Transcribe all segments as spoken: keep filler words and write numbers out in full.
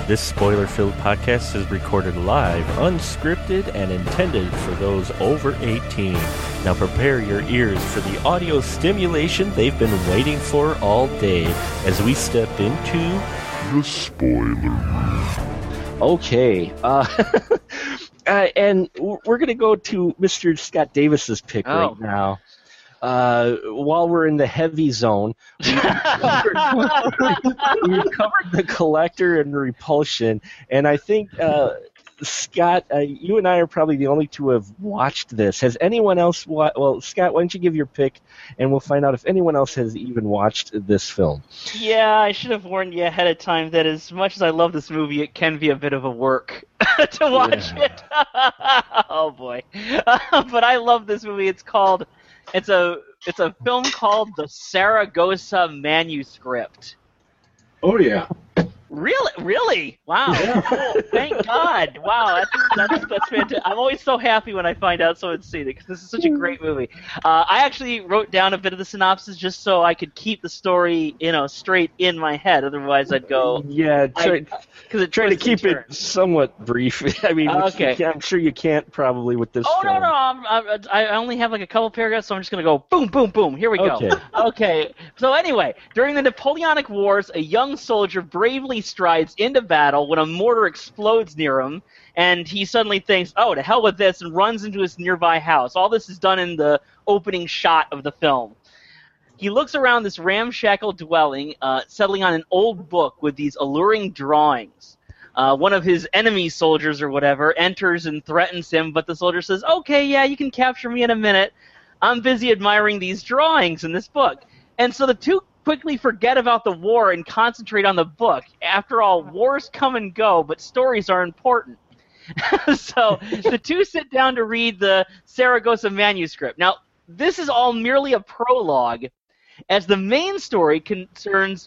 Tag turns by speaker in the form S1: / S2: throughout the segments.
S1: This spoiler-filled podcast is recorded live, unscripted, and intended for those over eighteen. Now prepare your ears for the audio stimulation they've been waiting for all day as we step into the spoiler room. Okay, uh, uh, and we're going to go to Mister Scott Davis's pick oh. right now. Uh, while we're in the heavy zone, we've covered, we've covered the Collector and Repulsion, and I think, uh, Scott, uh, you and I are probably the only two who have watched this. Has anyone else wa- Well, Scott, why don't you give your pick, and we'll find out if anyone else has even watched this film.
S2: Yeah, I should have warned you ahead of time that as much as I love this movie, it can be a bit of a work to watch yeah. it. Oh, boy. Uh, but I love this movie. It's called... It's a it's a film called The Saragossa Manuscript.
S3: Oh yeah.
S2: Really? Really? Wow. Yeah. Oh, thank God. Wow, that's that's, that's fantastic. I'm always so happy when I find out someone's seen it because this is such a great movie. Uh, I actually wrote down a bit of the synopsis just so I could keep the story, you know, straight in my head. Otherwise, I'd go.
S1: Yeah, try, I, it try to keep it somewhat brief. I mean, okay. I'm sure you can't probably with this.
S2: Oh
S1: film.
S2: no, no, I'm, I'm, I only have like a couple paragraphs, so I'm just gonna go boom, boom, boom. Here we go.
S1: Okay.
S2: Okay. So anyway, during the Napoleonic Wars, a young soldier bravely strides into battle when a mortar explodes near him, and he suddenly thinks, oh, to hell with this, and runs into his nearby house. All this is done in the opening shot of the film. He looks around this ramshackle dwelling, uh, settling on an old book with these alluring drawings. Uh, one of his enemy soldiers or whatever enters and threatens him, but the soldier says, okay, yeah, you can capture me in a minute. I'm busy admiring these drawings in this book. And so the two quickly forget about the war and concentrate on the book. After all, wars come and go, but stories are important. So the two sit down to read the Saragossa Manuscript. Now, this is all merely a prologue, as the main story concerns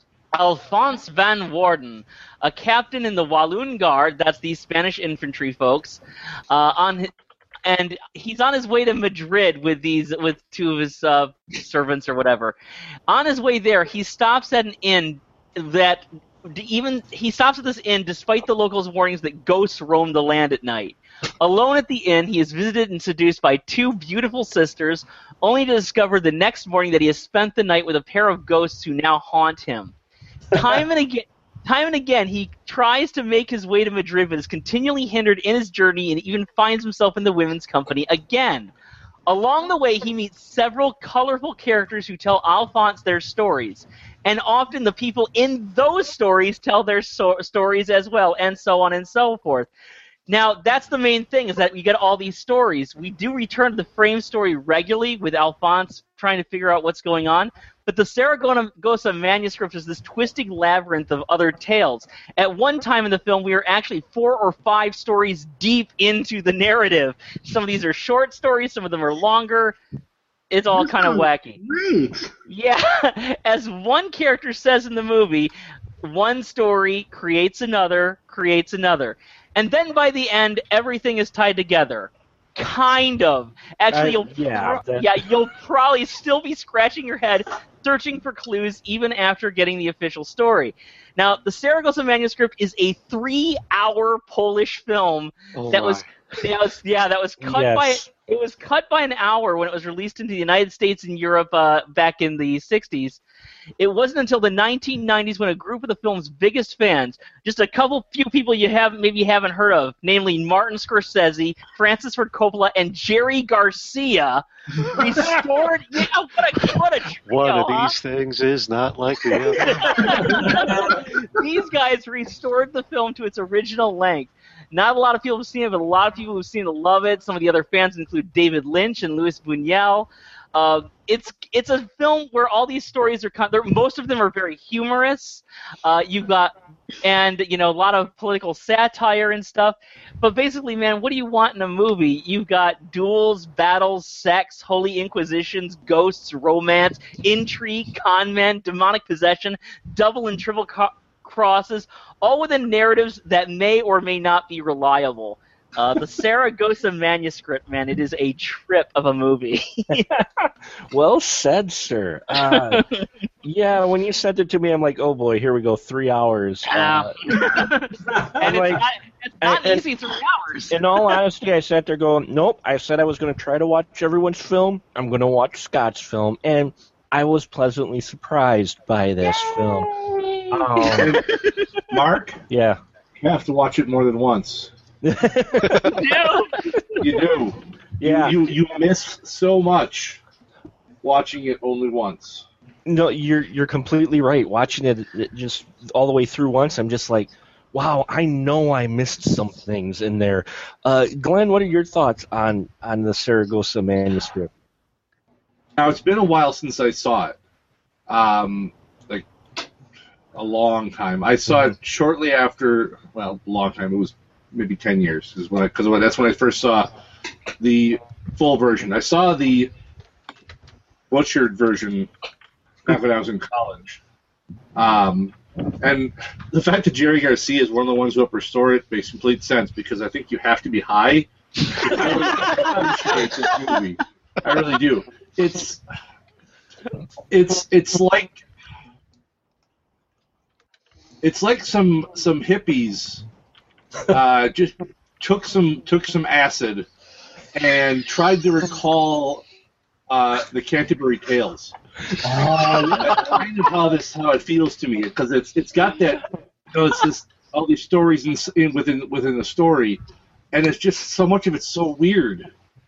S2: Alphonse van Worden, a captain in the Walloon Guard, that's the Spanish infantry folks, uh, on his, and he's on his way to Madrid with these with two of his uh, servants or whatever. On his way there, he stops at an inn that even he stops at this inn despite the locals' warnings that ghosts roam the land at night. Alone at the inn, he is visited and seduced by two beautiful sisters, only to discover the next morning that he has spent the night with a pair of ghosts who now haunt him. Time and again. Time and again, he tries to make his way to Madrid, but is continually hindered in his journey and even finds himself in the women's company again. Along the way, he meets several colorful characters who tell Alphonse their stories. And often the people in those stories tell their so- stories as well, and so on and so forth. Now, that's the main thing, is that we get all these stories. We do return to the frame story regularly with Alphonse trying to figure out what's going on, but the Saragossa Manuscript is this twisting labyrinth of other tales. At one time in the film, we are actually four or five stories deep into the narrative. Some of these are short stories, some of them are longer. It's all kind of wacky.
S3: Great.
S2: Yeah, as one character says in the movie, one story creates another, creates another. And then by the end, everything is tied together. Kind of. Actually, you'll
S1: uh, yeah,
S2: pro- yeah, you'll probably still be scratching your head, searching for clues even after getting the official story. Now, the Saragossa Manuscript is a three-hour Polish film
S3: oh
S2: that
S3: my.
S2: was, that was yeah, that was cut
S1: yes.
S2: by it was cut by an hour when it was released into the United States and Europe uh, back in the sixties. It wasn't until the nineteen nineties when a group of the film's biggest fans, just a couple few people you have maybe haven't heard of, namely Martin Scorsese, Francis Ford Coppola, and Jerry Garcia, restored. Yeah, what a what a trio,
S4: One of
S2: huh?
S4: these things is not like the other.
S2: These guys restored the film to its original length. Not a lot of people have seen it, but a lot of people who've seen it love it. Some of the other fans include David Lynch and Louis Buñuel. Uh, it's it's a film where all these stories are kind of, most of them are very humorous. Uh, you've got and you know a lot of political satire and stuff. But basically, man, what do you want in a movie? You've got duels, battles, sex, holy inquisitions, ghosts, romance, intrigue, con men, demonic possession, double and triple co- crosses, all within narratives that may or may not be reliable. Uh, the Saragossa Manuscript, man, it is a trip of a movie.
S1: Well said, sir. Uh, Yeah, when you sent it to me, I'm like, oh boy, here we go, three hours.
S2: Uh, and it's
S1: like,
S2: not, it's not
S1: and,
S2: easy three hours.
S1: In all honesty, I sat there going, nope, I said I was going to try to watch everyone's film. I'm going to watch Scott's film. And I was pleasantly surprised by this Yay! film. Um,
S3: Mark?
S1: Yeah.
S3: You have to watch it more than once.
S2: You do?
S3: You do.
S1: Yeah.
S3: You, you, you miss so much watching it only once.
S1: No, you're you're completely right. Watching it, it just all the way through once, I'm just like, wow, I know I missed some things in there. Uh, Glenn, what are your thoughts on, on the Saragossa manuscript?
S3: Now, it's been a while since I saw it. Um, like, a long time. I saw mm-hmm. it shortly after, well, a long time. It was maybe ten years, because when I, cause when, that's when I first saw the full version. I saw the butchered version back when I was in college. Um, and the fact that Jerry Garcia is one of the ones who helped restore it makes complete sense, because I think you have to be high to appreciate this movie. I really do. It's it's it's like it's like some some hippies uh, just took some took some acid and tried to recall uh, the Canterbury Tales. Uh, that's kind of how this how it feels to me, because it's it's got that, you know, it's this all these stories in, in within within the story, and it's just so much of it's so weird,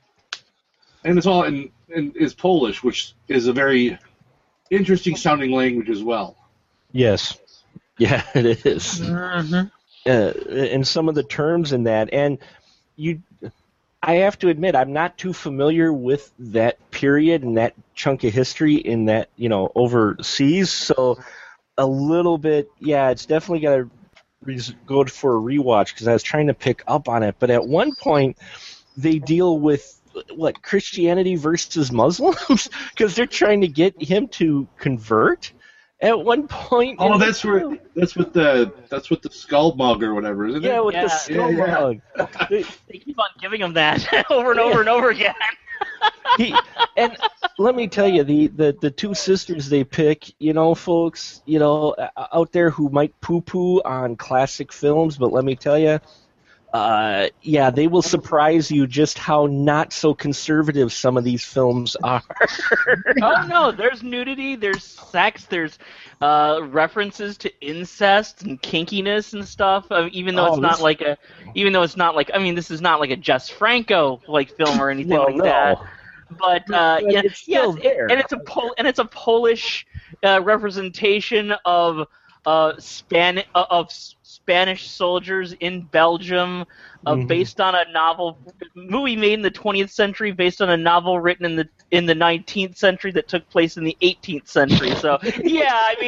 S3: and it's all in, in is Polish, which is a very interesting sounding language as well.
S1: Yes, yeah, it is.
S2: Mm-hmm.
S1: Uh, and some of the terms in that, and you. I have to admit, I'm not too familiar with that period and that chunk of history in that, you know, overseas. So a little bit, yeah, it's definitely got to re- go for a rewatch, because I was trying to pick up on it. But at one point, they deal with, what, Christianity versus Muslims? Because they're trying to get him to convert at one point.
S3: Oh, that's where that's what the that's what the skull mug or whatever, isn't it?
S1: Yeah, with
S2: yeah.
S1: the skull
S3: yeah, yeah.
S1: mug.
S2: They keep on giving him that over and over and over again.
S1: he, and let me tell you, the, the, the two sisters they pick, you know, folks, you know, out there who might poo-poo on classic films, but let me tell you, uh, yeah, they will surprise you just how not so conservative some of these films are.
S2: Oh no, there's nudity, there's sex, there's uh, references to incest and kinkiness and stuff. Uh, even though
S1: Oh,
S2: it's not
S1: this-
S2: like a, even though it's not like, I mean, this is not like a Jess Franco like film or anything
S1: Well,
S2: like
S1: no.
S2: that. But uh,
S1: But
S2: yeah,
S1: it's still
S2: yes,
S1: there.
S2: it, and it's a Pol- and it's a Polish uh, representation of uh, Span uh, of Spanish soldiers in Belgium, uh,
S1: Mhm.
S2: based on a novel movie made in the twentieth century, based on a novel written in the in the nineteenth century that took place in the eighteenth century. So yeah, I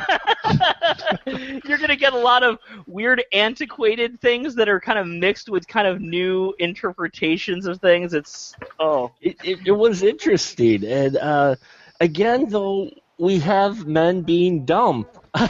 S2: mean, you're gonna get a lot of weird, antiquated things that are kind of mixed with kind of new interpretations of things. It's oh,
S1: It, it, it was interesting, and uh, again, though, we have men being dumb.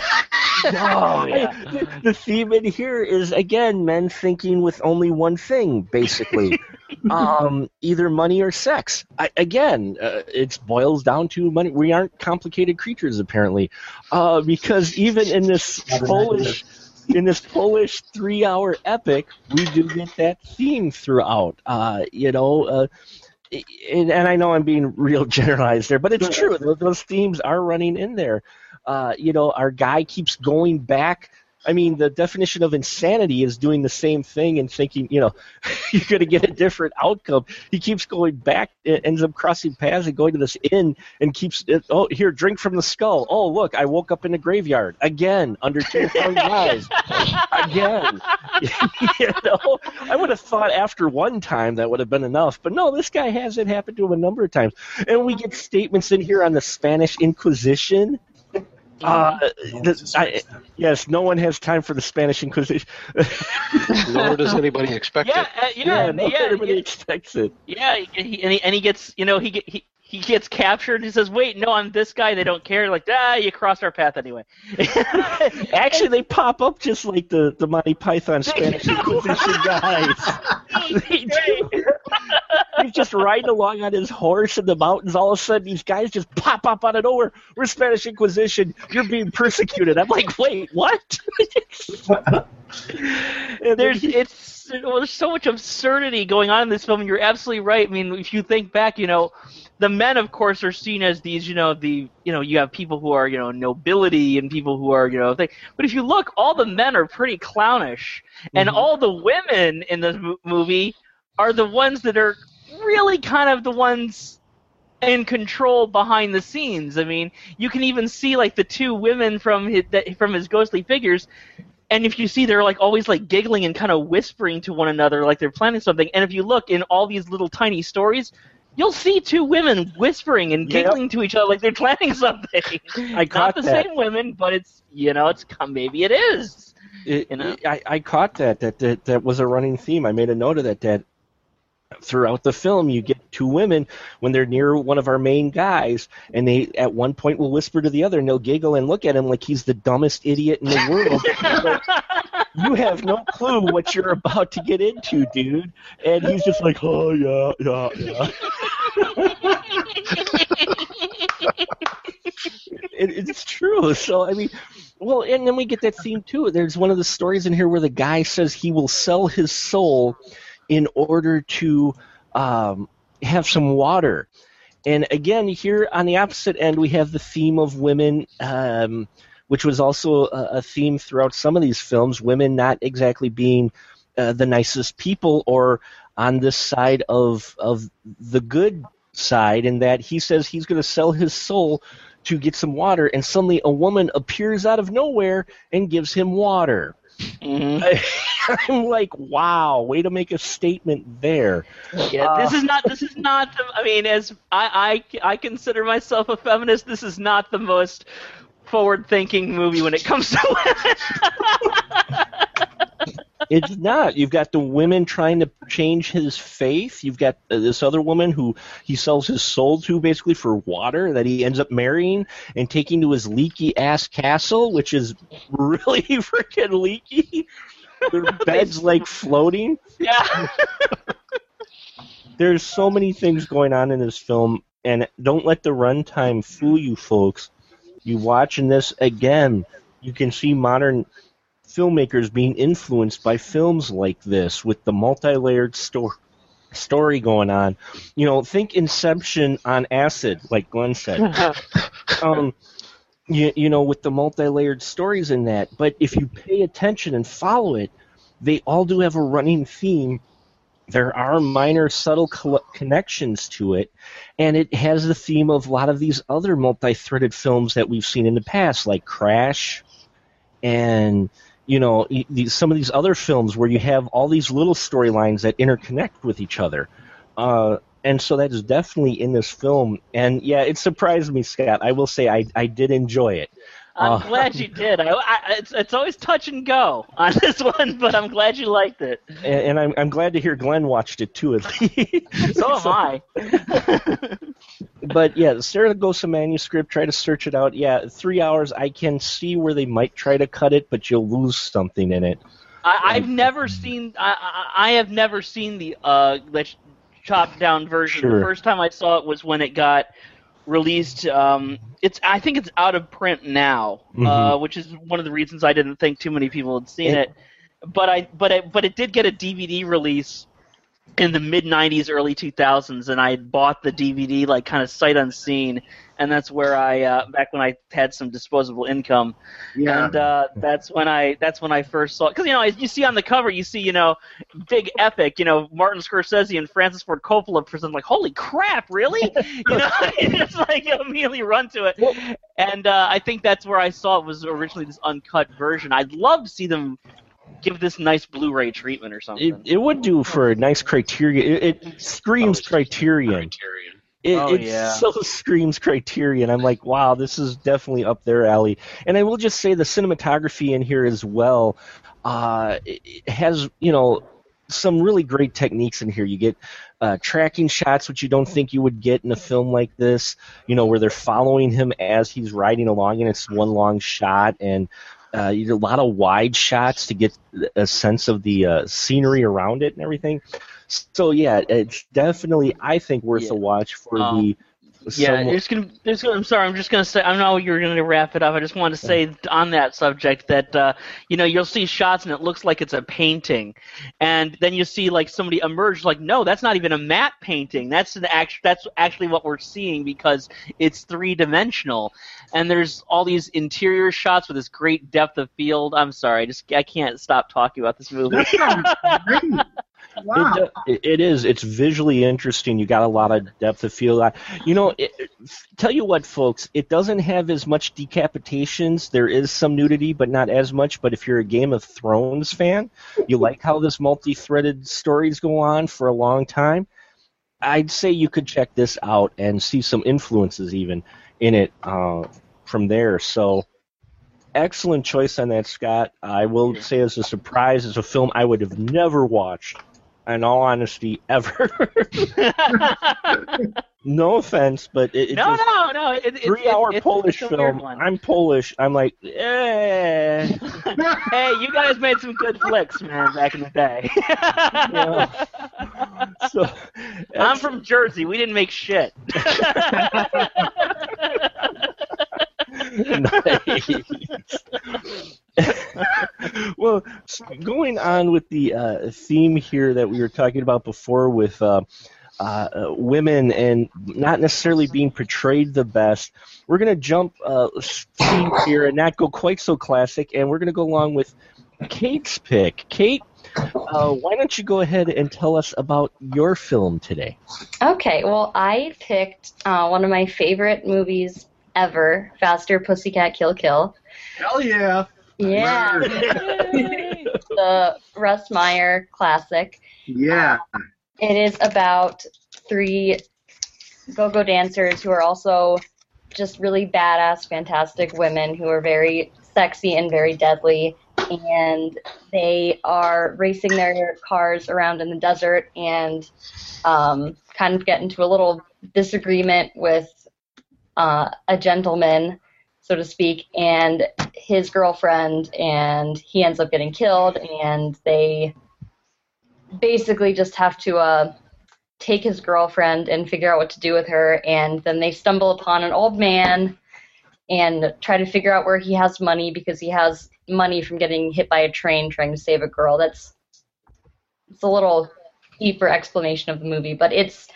S2: oh yeah.
S1: the, the theme in here is, again, men thinking with only one thing, basically. um, either money or sex. I, again, uh, it boils down to money. We aren't complicated creatures, apparently, uh, because even in this Polish, in this Polish three-hour epic, we do get that theme throughout. Uh, you know. Uh, and, and I know I'm being real generalized there, but it's true. Those, those themes are running in there. Uh, you know, our guy keeps going back. I mean, the definition of insanity is doing the same thing and thinking, you know, you're going to get a different outcome. He keeps going back, ends up crossing paths and going to this inn and keeps, oh, here, drink from the skull. Oh, look, I woke up in the graveyard. Again, under two thousand eyes. Again. You know, I would have thought after one time that would have been enough. But no, this guy has it happen to him a number of times. And we get statements in here on the Spanish Inquisition. Uh, the, I, yes, no one has time for the Spanish Inquisition.
S4: Nor does anybody expect
S2: Yeah,
S4: it.
S2: uh, yeah,
S1: yeah, no,
S2: yeah,
S1: everybody
S2: yeah,
S1: expects it.
S2: yeah, he, and, he, and he gets, you know, he get, he he gets captured and he says, "Wait, no, I'm this guy." They don't care. Like, ah, you crossed our path anyway.
S1: Actually, they pop up just like the, the Monty Python Spanish Inquisition guys. They do. he's just riding along on his horse in the mountains. All of a sudden, these guys just pop up out of nowhere. We're Spanish Inquisition. You're being persecuted. I'm like, wait, what?
S2: There's it's well, there's so much absurdity going on in this film, and you're absolutely right. I mean, if you think back, you know, the men, of course, are seen as these, you know, the, you know, you have people who are, you know, nobility and people who are, you know, thing. But if you look, all the men are pretty clownish, and mm-hmm. all the women in the m- movie are the ones that are really kind of the ones in control behind the scenes. I mean, you can even see like the two women from his, from his ghostly figures. And if you see, they're like always like giggling and kind of whispering to one another like they're planning something. And if you look in all these little tiny stories, you'll see two women whispering and giggling yep. to each other like they're planning something.
S1: I caught
S2: Not the
S1: that.
S2: same women, but it's, you know, it's maybe it is.
S1: It,
S2: you know?
S1: it, I, I caught that, that. That that was a running theme. I made a note of that. That throughout the film, you get two women when they're near one of our main guys, and they at one point will whisper to the other, and they'll giggle and look at him like he's the dumbest idiot in the world. Like, you have no clue what you're about to get into, dude. And he's just like, oh, yeah, yeah, yeah. it, it's true. So, I mean, well, and then we get that theme, too. There's one of the stories in here where the guy says he will sell his soul in order to um, have some water. And again, here on the opposite end, we have the theme of women, um, which was also a, a theme throughout some of these films, women not exactly being uh, the nicest people or on this side of of the good side, and that he says he's going to sell his soul to get some water, and suddenly a woman appears out of nowhere and gives him water. Mm-hmm. I'm like, wow, way to make a statement there.
S2: Yeah, uh, this is not. This is not. The, I mean, as I, I, I consider myself a feminist, this is not the most forward-thinking movie when it comes to women.
S1: It's not. You've got the women trying to change his faith. You've got uh, this other woman who he sells his soul to basically for water that he ends up marrying and taking to his leaky-ass castle, which is really freaking leaky. Their bed's like floating.
S2: Yeah.
S1: There's so many things going on in this film, and don't let the runtime fool you, folks. You watching this again, you can see modern filmmakers being influenced by films like this with the multi-layered sto- story going on. You know, think Inception on acid, like Glenn said. um, you, you know, with the multi-layered stories in that. But if you pay attention and follow it, they all do have a running theme. There are minor, subtle co- connections to it, and it has the theme of a lot of these other multi-threaded films that we've seen in the past, like Crash, and you know, these, some of these other films where you have all these little storylines that interconnect with each other. Uh, and so that is definitely in this film. And, yeah, it surprised me, Scott. I will say I, I did enjoy it.
S2: I'm
S1: uh,
S2: glad you did. I, I, it's, it's always touch and go on this one, but I'm glad you liked it.
S1: And, and I'm, I'm glad to hear Glenn watched it, too, at least.
S2: So am
S1: so,
S2: I.
S1: But, yeah, the Saragossa manuscript, try to search it out. Yeah, three hours, I can see where they might try to cut it, but you'll lose something in it.
S2: I, I've never seen I, I, I have never seen the, uh, the chopped down version.
S1: Sure.
S2: The first time I saw it was when it got released. Um, it's I think it's out of print now, mm-hmm. uh, which is one of the reasons I didn't think too many people had seen it. it. But I but it, but it did get a D V D release in the mid nineties, early two thousands, and I had bought the D V D like kind of sight unseen, and that's where I uh, back when I had some disposable income,
S3: Yeah.
S2: and uh, that's when I that's when I first saw it. Because you know, you see on the cover, you see you know, big epic, you know, Martin Scorsese and Francis Ford Coppola present, like, holy crap, really? You know, it's like you immediately run to it, and uh, I think that's where I saw it was originally this uncut version. I'd love to see them give this nice Blu-ray treatment or something.
S1: It, it would do for a nice Criterion. It, it screams oh, Criterion. Criterion. It,
S2: oh,
S1: it
S2: yeah.
S1: so screams Criterion. I'm like, wow, this is definitely up their alley. And I will just say the cinematography in here as well uh, it has, you know, some really great techniques in here. You get uh, tracking shots, which you don't think you would get in a film like this, you know, where they're following him as he's riding along, and it's one long shot, and Uh, you do a lot of wide shots to get a sense of the uh, scenery around it and everything. So yeah, it's definitely I think worth
S2: Yeah.
S1: a watch for
S2: Um,
S1: the.
S2: Yeah,
S1: somewhat-
S2: it's gonna, it's gonna, I'm sorry, I'm just going to say, I know you're going to wrap it up. I just wanted to say on that subject that, uh, you know, you'll see shots and it looks like it's a painting. And then you see, like, somebody emerge, like, no, that's not even a matte painting. That's an act, that's actually what we're seeing because it's three-dimensional. And there's all these interior shots with this great depth of field. I'm sorry, I just I can't stop talking about this movie.
S5: That sounds great. Wow.
S1: It, do- it is. It's visually interesting. You got a lot of depth of field. I- You know, it, it- tell you what, folks, it doesn't have as much decapitations. There is some nudity, but not as much. But if you're a Game of Thrones fan, you like how this multi-threaded stories go on for a long time, I'd say you could check this out and see some influences even in it uh, from there. So, excellent choice on that, Scott. I will say as a surprise, as a film I would have never watched, in all honesty, ever. No offense, but it, it
S2: no,
S1: just,
S2: no, no. It, it,
S1: three-hour
S2: it, it's,
S1: Polish
S2: it's a weird
S1: film.
S2: one.
S1: I'm Polish. I'm like, eh.
S2: Hey, you guys made some good flicks, man, back in the day.
S1: Yeah. So,
S2: I'm from Jersey. We didn't make shit.
S1: Nice. Well, s- going on with the uh, theme here that we were talking about before with uh, uh, uh, women and not necessarily being portrayed the best, we're going to jump uh, theme here and not go quite so classic, and we're going to go along with Kate's pick. Kate, uh, why don't you go ahead and tell us about your film today?
S6: Okay, well, I picked uh, one of my favorite movies ever, Faster, Pussycat, Kill, Kill.
S3: Hell yeah!
S6: Yeah. The Russ Meyer classic.
S5: Yeah.
S6: It is about three go-go dancers who are also just really badass, fantastic women who are very sexy and very deadly. And they are racing their cars around in the desert and um, kind of get into a little disagreement with uh, a gentleman, so to speak, and his girlfriend, and he ends up getting killed, and they basically just have to uh, take his girlfriend and figure out what to do with her, and then they stumble upon an old man and try to figure out where he has money because he has money from getting hit by a train trying to save a girl. That's it's a little deeper explanation of the movie, but it's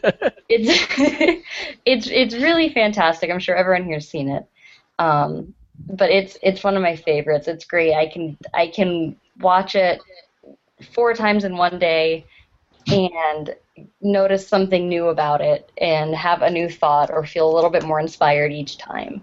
S6: it's it's it's really fantastic. I'm sure everyone here's seen it. Um, but it's it's one of my favorites. It's great. I can I can watch it four times in one day and notice something new about it and have a new thought or feel a little bit more inspired each time.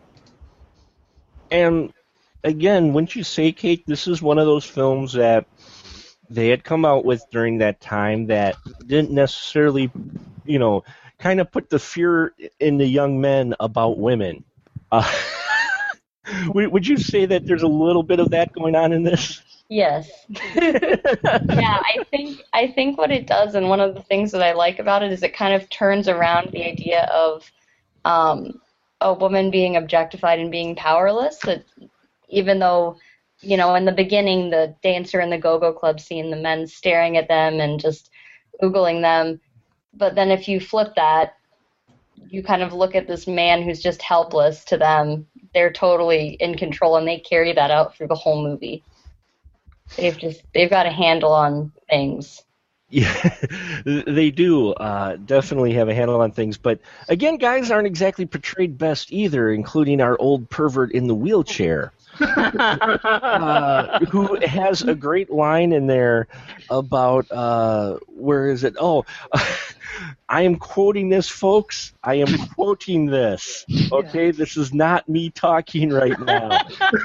S1: And again, wouldn't you say, Kate, this is one of those films that they had come out with during that time that didn't necessarily, you know, kind of put the fear in the young men about women. Uh, would would you say that there's a little bit of that going on in this?
S6: Yes. Yeah, I think I think what it does, and one of the things that I like about it, is it kind of turns around the idea of um, a woman being objectified and being powerless. That even though, you know, in the beginning, the dancer in the go-go club scene, the men staring at them and just oogling them, but then if you flip that, you kind of look at this man who's just helpless to them. They're totally in control, and they carry that out through the whole movie. They've just they've got a handle on things.
S1: Yeah, they do uh, definitely have a handle on things. But again, guys aren't exactly portrayed best either, including our old pervert in the wheelchair, uh, who has a great line in there about uh, where is it? Oh, I am quoting this, folks. I am quoting this. Okay, this is not me talking right now.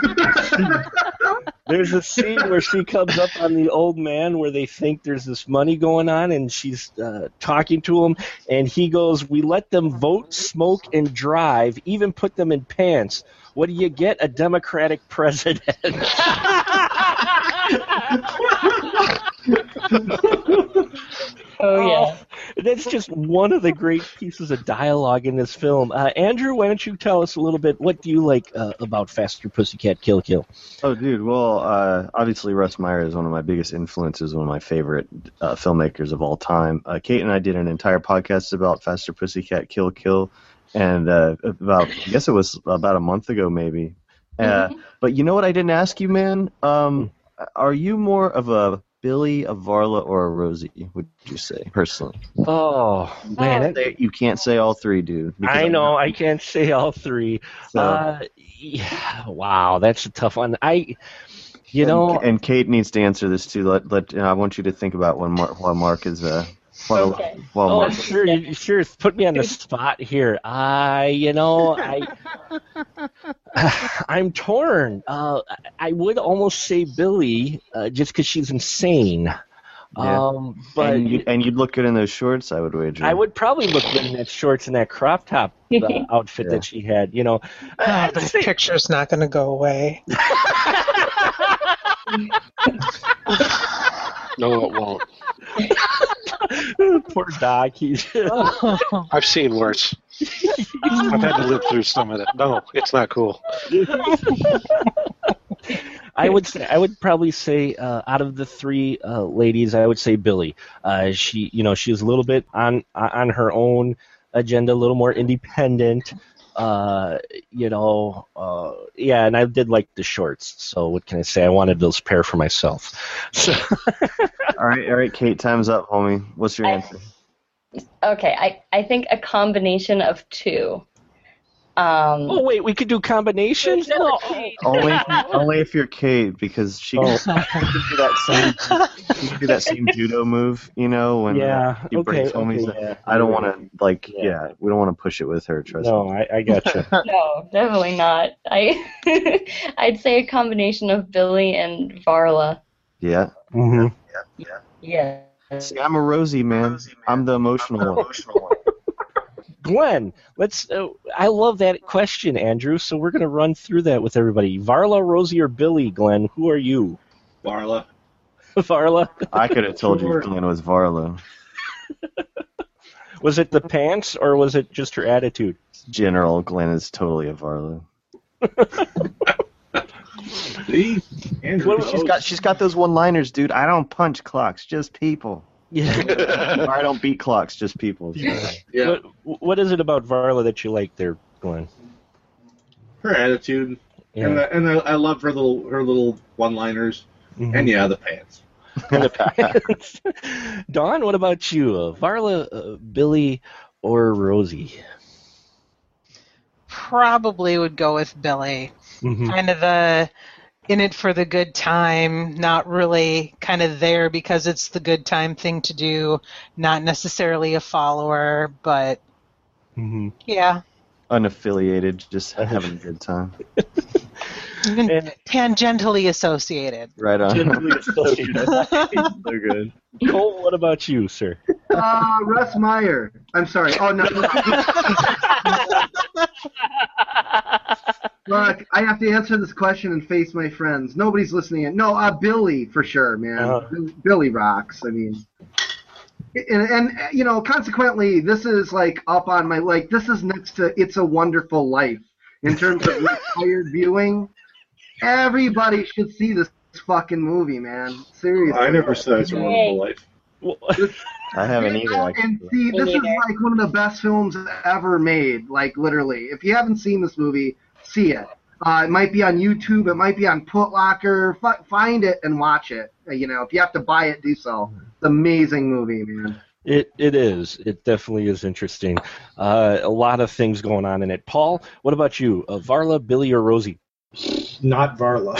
S1: There's a scene where she comes up on the old man where they think there's this money going on, and she's uh, talking to him, and he goes, "We let them vote, smoke, and drive, even put them in pants. What do you get? A Democratic president."
S6: Oh, yeah.
S1: That's just one of the great pieces of dialogue in this film. Uh, Andrew, why don't you tell us a little bit? What do you like uh, about Faster Pussycat Kill Kill?
S7: Oh, dude. Well, uh, obviously Russ Meyer is one of my biggest influences, one of my favorite uh, filmmakers of all time. Uh, Kate and I did an entire podcast about Faster Pussycat Kill Kill, and uh, about I guess it was about a month ago, maybe. Uh,
S6: Mhm.
S7: But you know what I didn't ask you, man? Um, are you more of a Billy, a Varla, or a Rosie, would you say, personally?
S1: Oh, man.
S6: Oh.
S1: that-
S7: You can't say all three, dude. because
S1: I
S7: I'm
S1: know,
S7: not-
S1: I can't say all three.
S7: So-
S1: Uh, yeah, wow, that's a tough one. I, you know,
S7: and, and Kate needs to answer this too. Let, let, I want you to think about when Mark, while Mark is uh, while,
S6: Okay.
S7: while
S1: oh,
S7: Mark.
S1: sure, you- sure, put me on the spot here. I, you know, I, I'm torn. Uh, I would almost say Billy, uh, just because she's insane.
S7: Yeah.
S1: Um, but
S7: and, you, and you'd look good in those shorts, I would wager.
S1: I would probably look good in that shorts and that crop top uh, outfit
S7: Yeah.
S1: that she had. You know,
S8: Oh,
S1: I'd
S8: that
S1: say-
S8: picture's not going to go away.
S4: No, it won't.
S1: poor Doc. He's
S4: I've seen worse. I've had to live through some of that. No, it's not cool.
S1: I would say, I would probably say uh, out of the three uh, ladies, I would say Billy. Uh, she, you know, she was a little bit on on her own agenda, a little more independent. Uh, you know, uh, yeah, and I did like the shorts. So what can I say? I wanted those pair for myself. So
S7: all right, all right, Kate, time's up, homie. What's your
S6: I-
S7: answer?
S6: Okay, I, I think a combination of two. Um,
S1: oh wait, we could do combinations. No.
S7: Only, if, only if you're Kate, because she can,
S1: Oh.
S7: she can do that same, she can do that same judo move, you know, when
S1: Yeah.
S7: he
S1: Okay.
S7: breaks homies.
S1: okay, yeah.
S7: I don't want to, like,
S1: Yeah.
S7: yeah. we don't want to push it with her. Trust
S1: No,
S7: me.
S1: I, I got you.
S6: No, definitely not. I I'd say a combination of Billy and Varla.
S7: Yeah.
S1: hmm
S6: Yeah.
S7: See, I'm a Rosie, man. I'm the emotional one.
S1: Glenn, let's. Uh, I love that question, Andrew. So we're gonna run through that with everybody. Varla, Rosie, or Billy? Glenn, who are you?
S3: Varla.
S1: Varla.
S7: I could have told
S5: Sure.
S7: you Glenn was Varlo.
S1: Was it the pants or was it just her attitude?
S7: General, Glenn is totally a Varlo.
S3: See? Andrew
S1: What-
S7: She's
S3: knows.
S7: got, she's got those one-liners, dude. I don't punch clocks, just people.
S1: Yeah.
S7: Or I don't beat clocks, just people.
S3: Yeah.
S1: What, what is it about Varla that you like there, Glenn?
S3: Her attitude. And,
S1: Yeah.
S3: I, and I, I love her little her little one-liners.
S1: Mhm.
S3: And yeah, the pants.
S1: And the pants. Dawn, what about you? Uh, Varla, uh, Billy, or Rosie?
S8: Probably would go with Billy.
S1: Mhm.
S8: Kind of the in it for the good time, not really kind of there because it's the good time thing to do, not necessarily a follower, but
S1: Mhm.
S8: yeah,
S7: Unaffiliated, just having a good time.
S8: even
S1: And-
S8: tangentially associated.
S7: Right on.
S1: Gently associated.
S7: They're good.
S1: Cole, what about you, sir?
S5: Uh, Russ Meyer. I'm sorry. Oh, no. no. Look, I have to answer this question and face my friends. Nobody's listening in. No, uh, Billy, for sure, man.
S1: Uh-huh.
S5: Billy- Billy rocks. I mean, and, and, you know, consequently, this is, like, up on my, like, this is next to It's a Wonderful Life in terms of required viewing. Everybody should see this fucking movie, man. Seriously.
S3: I never said it's a wonderful life.
S1: Well,
S7: I haven't either.
S5: And,
S7: Actually.
S5: and see, this is like one of the best films ever made. Like literally, if you haven't seen this movie, see it. Uh, it might be on YouTube. It might be on Putlocker. F- find it and watch it. Uh, You know, if you have to buy it, do so. It's an amazing movie, man.
S1: It it is. It definitely is interesting. Uh, a lot of things going on in it. Paul, what about you? Uh, Varla, Billy, or Rosie?
S9: Not Varla.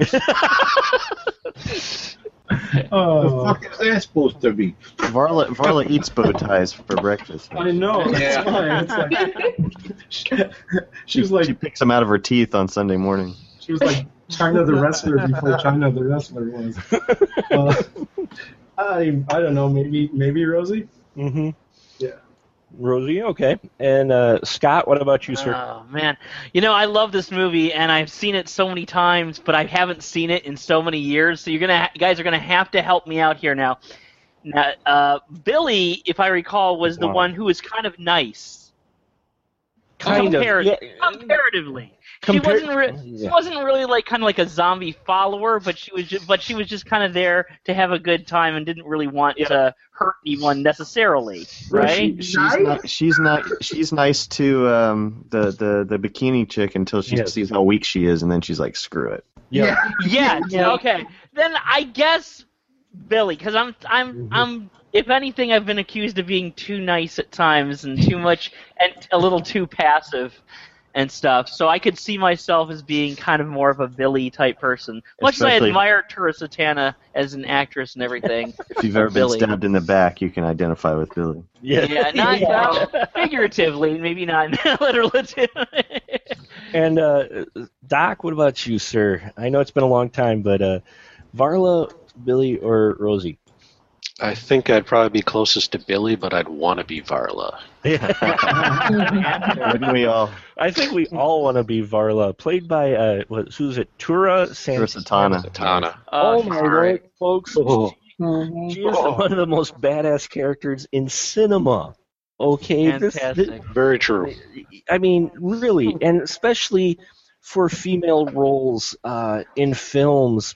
S3: The
S9: Oh,
S3: fuck is that supposed to be?
S7: Varla, Varla eats bow ties for breakfast.
S9: I know. That's
S3: Yeah.
S9: why. It's like, she was like
S7: She picks them out of her teeth on Sunday morning.
S9: she was like China the wrestler before China the wrestler was. Uh, I I don't know. Maybe maybe Rosie.
S1: Mm-hmm.
S9: Yeah.
S1: Rosie, okay. And uh, Scott, what about you, sir?
S2: Oh man, you know I love this movie and I've seen it so many times, but I haven't seen it in so many years. So you're gonna, you guys are gonna have to help me out here now. Now, uh, Billy, if I recall, was the
S1: Wow.
S2: one who was kind of nice.
S1: Kind of,
S2: Compar-
S1: yeah.
S2: Comparatively. She
S1: Compar-
S2: wasn't re- she
S1: yeah.
S2: wasn't really like kind of like a zombie follower, but she was just, but she was just kind of there to have a good time and didn't really want to hurt anyone necessarily, right?
S7: She, she's not. She's not. She's nice to um, the, the the bikini chick until she
S1: Yes.
S7: sees how weak she is, and then she's like, "Screw it."
S1: Yeah.
S2: Yeah.
S6: Yeah.
S2: Okay. Then I guess Billy, because I'm I'm
S1: Mm-hmm.
S2: I'm if anything, I've been accused of being too nice at times and too much and a little too passive and stuff. So I could see myself as being kind of more of a Billy type person. Much as I
S7: Especially-
S2: admire Tura Satana as an actress and everything.
S7: If you've ever been
S2: Billy.
S7: stabbed in the back, you can identify with Billy.
S1: Yeah.
S2: Yeah, not well, figuratively, maybe not literally.
S1: And uh, Doc, what about you, sir? I know it's been a long time, but uh, Varla, Billy, or Rosie?
S4: I think I'd probably be closest to Billy, but I'd want to be Varla.
S7: Wouldn't we all?
S1: I think we all want to be Varla, played by uh, what, who's it? Tura
S7: Tura
S1: Santana.
S7: Satana.
S4: Tana.
S1: Oh my lord, folks!
S4: Oh.
S6: Mhm.
S1: She is one of the most badass characters in cinema. Okay, This-
S2: Fantastic.
S4: Very true.
S1: this- I mean, really, and especially for female roles uh, in films.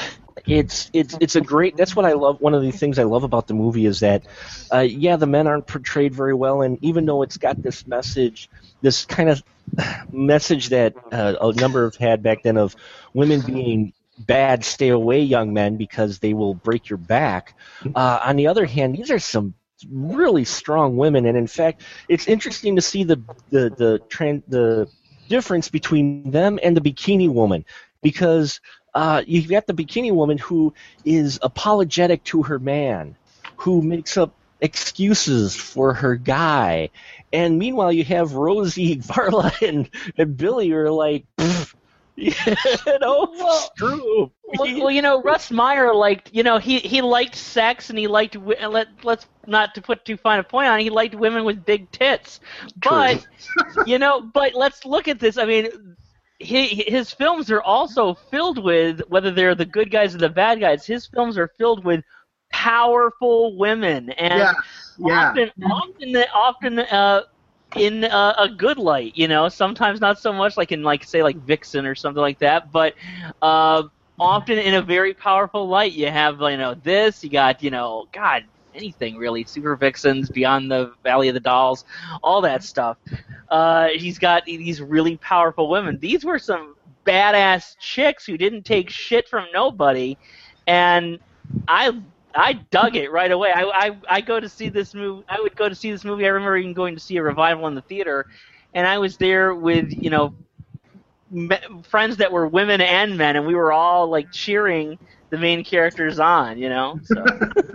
S1: It's it's it's a great. That's what I love. One of the things I love about the movie is that, uh, yeah, the men aren't portrayed very well, and even though it's got this message, this kind of message that uh, a number have had back then of women being bad, stay away, young men, because they will break your back. Uh, on the other hand, these are some really strong women, and in fact, it's interesting to see the the the tran- the difference between them and the bikini woman, because uh, you've got the bikini woman who is apologetic to her man, who makes up excuses for her guy, and meanwhile you have Rosie, Varla, and, and Billy who are like, "Pfft, you know,
S2: Well-
S1: screw 'em."
S2: Well, well, you know, Russ Meyer liked, you know, he he liked sex and he liked wi- let let's not to put too fine a point on it, he liked women with big tits. But you know, but let's look at this. I mean, he, his films are also filled with, whether they're the good guys or the bad guys, his films are filled with powerful women and
S5: Yeah, yeah.
S2: often often often uh in uh, a good light, you know, sometimes not so much like in like say like Vixen or something like that, but uh often in a very powerful light. You have, you know, this, you got, you know, God, anything really, Super Vixens, Beyond the Valley of the Dolls, all that stuff. Uh, he's got these really powerful women. These were some badass chicks who didn't take shit from nobody, and I I dug it right away. I, I I go to see this movie. I would go to see this movie. I remember even going to see a revival in the theater, and I was there with, you know, me, friends that were women and men, and we were all like cheering the main characters on, you know. So.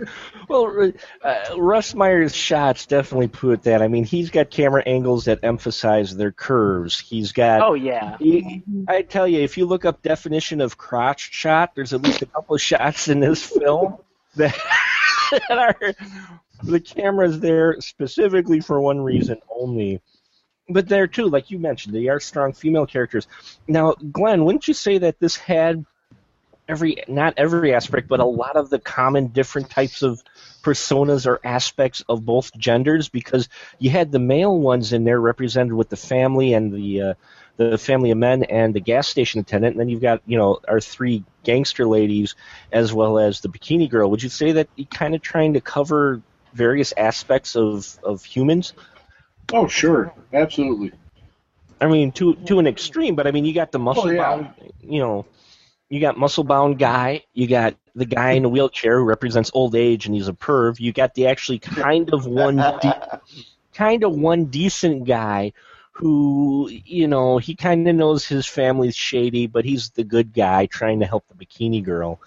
S1: Well, uh, Russ Meyer's shots definitely put that. I mean, he's got camera angles that emphasize their curves. He's got.
S2: Oh yeah.
S1: He, I tell you, if you look up definition of crotch shot, there's at least a couple of shots in this film that, that are the camera's there specifically for one reason only. But there too, like you mentioned, they are strong female characters. Now, Glenn, wouldn't you say that this had every, not every aspect, but a lot of the common different types of personas or aspects of both genders? Because you had the male ones in there represented with the family and the uh, the family of men and the gas station attendant, and then you've got, you know, our three gangster ladies as well as the bikini girl. Would you say that you kind of trying to cover various aspects of, of humans?
S3: Oh, sure, absolutely.
S1: I mean, to to an extreme, but I mean, you got the muscle
S3: Oh, yeah.
S1: bound, you know, you got muscle bound guy, you got the guy in the wheelchair who represents old age and he's a perv. You got the actually kind of one, de- kind of one decent guy who, you know, he kind of knows his family's shady, but he's the good guy trying to help the bikini girl.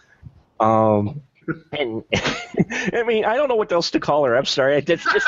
S1: Um, and I mean, I don't know what else to call her. I'm sorry. That's just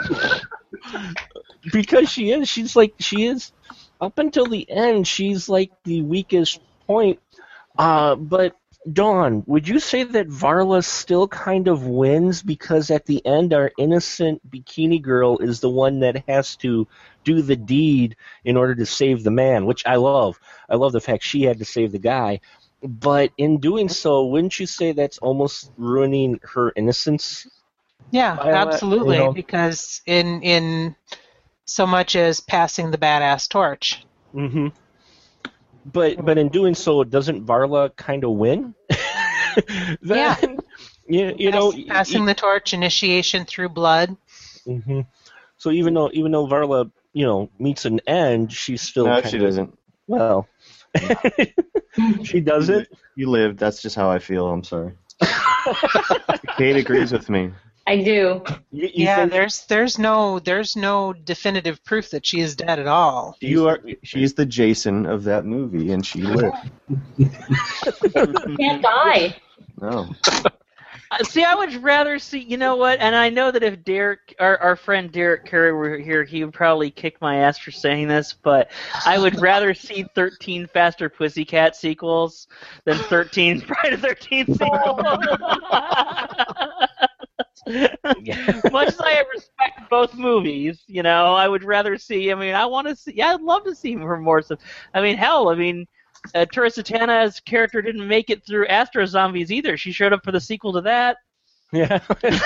S1: because she is. She's like she is up until the end. She's like the weakest point. Uh, but Dawn, would you say that Varla still kind of wins because at the end our innocent bikini girl is the one that has to do the deed in order to save the man, which I love. I love the fact she had to save the guy. But in doing so, wouldn't you say that's almost ruining her innocence
S8: Yeah,
S1: Violet,
S8: absolutely.
S1: you know.
S8: Because in in so much as passing the badass torch.
S1: Mm-hmm. But but in doing so, doesn't Varla kind of win?
S8: Yeah.
S1: Then, you, you know,
S8: Pass- passing the torch, initiation through blood.
S1: hmm So even though even though Varla, you know, meets an end, she's still
S7: No,
S1: kind
S7: she
S1: of,
S7: doesn't.
S1: well, she doesn't.
S7: You lived. That's just how I feel. I'm sorry. Kate agrees with me.
S6: I do.
S1: You, you
S8: Yeah,
S1: think
S8: there's there's no there's no definitive proof that she is dead at all.
S7: You are. She's the Jason of that movie, and she lived.
S6: Can't die.
S7: No.
S2: Uh, See, I would rather see, you know what, and I know that if Derek, our, our friend Derek Curry were here, he would probably kick my ass for saying this, but I would rather see thirteen Faster Pussycat sequels than thirteen Friday the thirteenth sequels. Much as I respect both movies, you know, I would rather see, I mean, I want to see, yeah, I'd love to see more stuff. I mean, hell, I mean, Uh, Tura Satana's character didn't make it through Astro Zombies either. She showed up for the sequel to that.
S1: Yeah.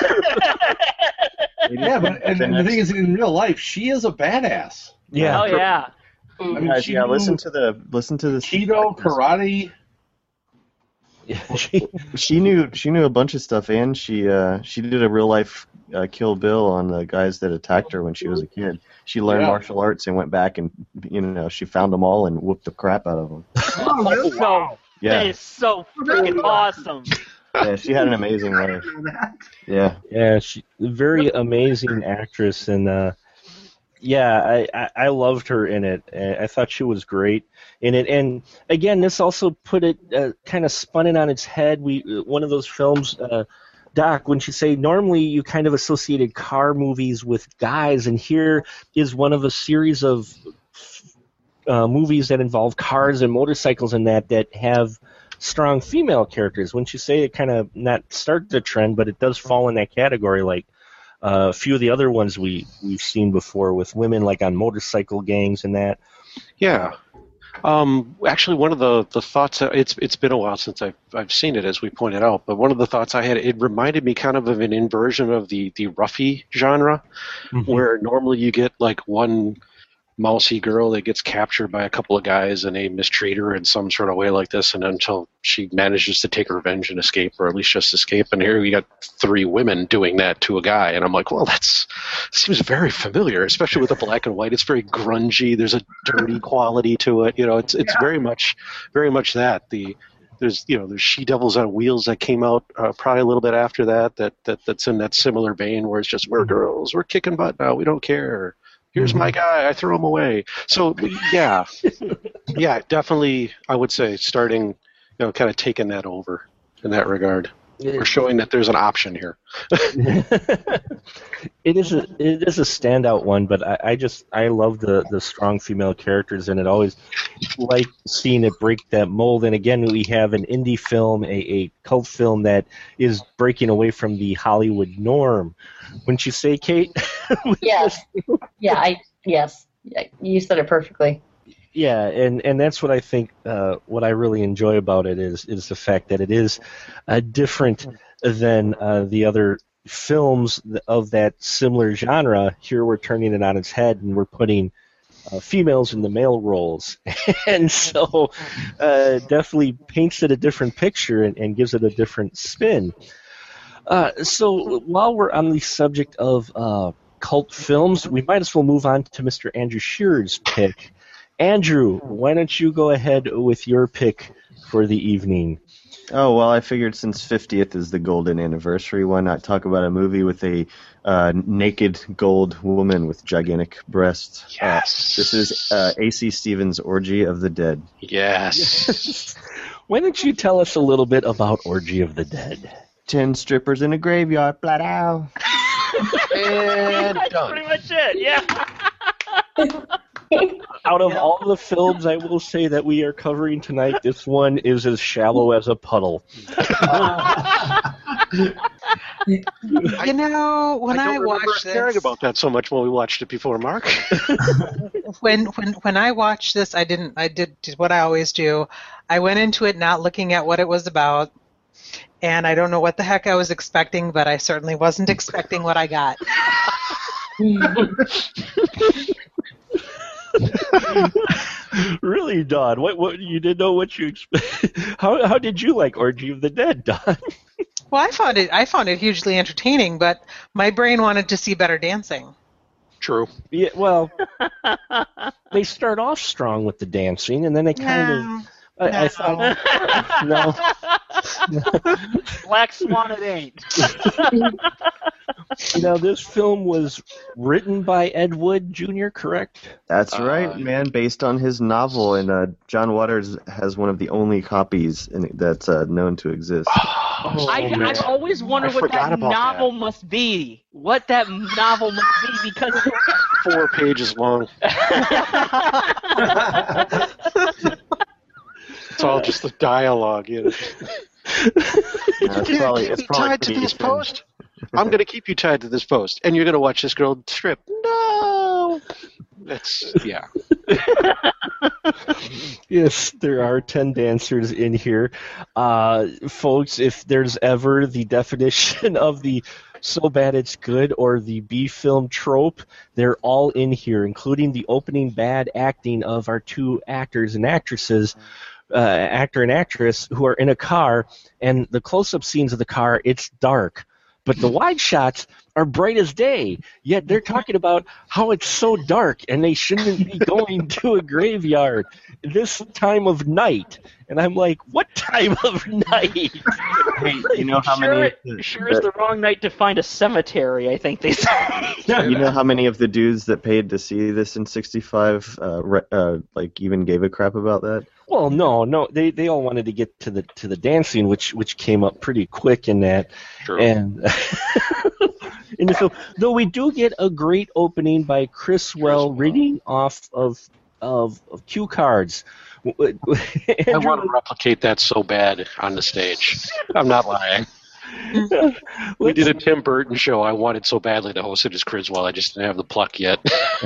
S3: Yeah, but and, and the thing is, in real life, she is a badass.
S1: Yeah.
S2: Oh, yeah.
S3: I mean,
S7: Guys,
S3: she
S7: yeah,
S3: knew
S7: listen to the listen to the
S3: Cheeto, karate.
S1: Yeah, she,
S7: She knew she knew a bunch of stuff, and she uh, she did a real life uh, Kill Bill on the guys that attacked her when she was a kid. She learned
S3: Yeah.
S7: martial arts and went back and you know she found them all and whooped the crap out of them.
S5: Oh, really?
S2: So, that
S7: Yeah,
S2: is so freaking awesome.
S7: yeah, she had an amazing
S5: I
S7: life.
S5: didn't know that.
S7: Yeah,
S1: yeah, she very amazing actress, and uh, yeah, I, I I loved her in it. I thought she was great in it, and again, this also put it uh, kind of spun it on its head. We one of those films. Uh, Doc, when you say normally you kind of associated car movies with guys, and here is one of a series of uh, movies that involve cars and motorcycles and that that have strong female characters. When you say it kind of not start the trend, but it does fall in that category, like uh, a few of the other ones we, we've seen before with women like on motorcycle gangs and that.
S4: Yeah. Um, actually, one of the, the thoughts, uh, it's it's been a while since I've, I've seen it, as we pointed out, but one of the thoughts I had, it reminded me kind of of an inversion of the, the roughy genre,
S1: Mm-hmm.
S4: where normally you get like one mousy girl that gets captured by a couple of guys and they mistreat her in some sort of way like this, and until she manages to take revenge and escape, or at least just escape. And here we got three women doing that to a guy, and I'm like, well, that's seems very familiar, especially with the black and white. It's very grungy. There's a dirty quality to it. You know, it's it's
S5: Yeah.
S4: very much, very much that. The there's you know there's She Devils on Wheels that came out uh, probably a little bit after that. That that that's in that similar vein where it's just we're girls, we're kicking butt now, we don't care. Here's my guy, I throw him away. So yeah, yeah, definitely. I would say starting, you know, kind of taking that over in that regard. We're showing that there's an option here.
S1: It is a it is a standout one, but I, I just I love the, the strong female characters, and it always like seeing it break that mold. And again, we have an indie film, a, a cult film that is breaking away from the Hollywood norm. Wouldn't you say, Kate?
S6: Yes. Yeah, I yes. Yeah, you said it perfectly.
S1: Yeah, and, and that's what I think. Uh, what I really enjoy about it is is the fact that it is uh, different than uh, the other films of that similar genre. Here we're turning it on its head, and we're putting uh, females in the male roles, and so uh, definitely paints it a different picture and, and gives it a different spin. Uh, so while we're on the subject of uh, cult films, we might as well move on to Mister Andrew Shearer's pick. Andrew, why don't you go ahead with your pick for the evening?
S7: Oh, well, I figured since fiftieth is the golden anniversary, why not talk about a movie with a uh, naked gold woman with gigantic breasts?
S4: Yes.
S7: Uh, this is uh, A C Stevens' Orgy of the Dead.
S4: Yes.
S1: Why don't you tell us a little bit about Orgy of the Dead?
S7: Ten strippers in a graveyard, flat out.
S4: And
S2: That's
S4: done.
S2: pretty much it, yeah.
S1: Out of all the films I will say that we are covering tonight, this one is as shallow as a puddle.
S8: You know, when
S4: I
S8: I,
S4: don't remember
S8: watched
S4: caring
S8: this,
S4: about that so much when we watched it before, Mark.
S8: when when when I watched this, I didn't. I did, did what I always do. I went into it not looking at what it was about. and I don't know what the heck I was expecting, but I certainly wasn't expecting what I got.
S1: Really, Don? What? What? You didn't know what you expect? How? How did you like Orgy of the Dead, Don?
S8: Well, I found it. I found it hugely entertaining, but my brain wanted to see better dancing.
S4: True.
S1: Yeah. Well, they start off strong with the dancing, and then they kind
S8: No.
S1: of. I,
S8: No.
S1: I thought. No.
S2: Black Swan it ain't.
S1: Now, this film was written by Ed Wood Junior, correct?
S7: That's
S4: Uh,
S7: right, man. Based on his novel, and uh, John Waters has one of the only copies in, that's uh, known to exist.
S4: Oh,
S2: I,
S4: man.
S2: I've always wondered
S4: I
S2: what
S4: forgot
S2: that
S4: about
S2: novel must be. What that novel must be, because
S4: Four pages long. It's all just the dialogue, you know.
S7: Yeah, it's probably, it's probably
S4: tied to
S7: pretty
S4: this
S7: thin.
S4: post? I'm going to keep you tied to this post, and you're going to watch this girl strip. No! That's, yeah.
S1: Yes, there are ten dancers in here. Uh, folks, if there's ever the definition of the so bad it's good or the B-film trope, they're all in here, including the opening bad acting of our two actors and actresses, uh, actor and actress, who are in a car, and the close-up scenes of the car, it's dark. But the wide shots are bright as day, yet they're talking about how it's so dark and they shouldn't be going to a graveyard this time of night. And I'm like, what time of night?
S7: Hey, you know how
S2: sure,
S7: many?
S2: it, sure is the wrong night to find a cemetery, I think they say.
S7: You know how many of the dudes that paid to see this in sixty-five, uh, re- uh, like even gave a crap about that?
S1: Well, no, no, they they all wanted to get to the to the dancing, which which came up pretty quick in that.
S4: True.
S1: And in the film, though we do get a great opening by Chris Well reading off of of, of cue cards.
S4: I want to replicate that so bad on the stage. I'm not lying. We did a Tim Burton show. I wanted so badly to host it as Criswell. I just didn't have the pluck yet.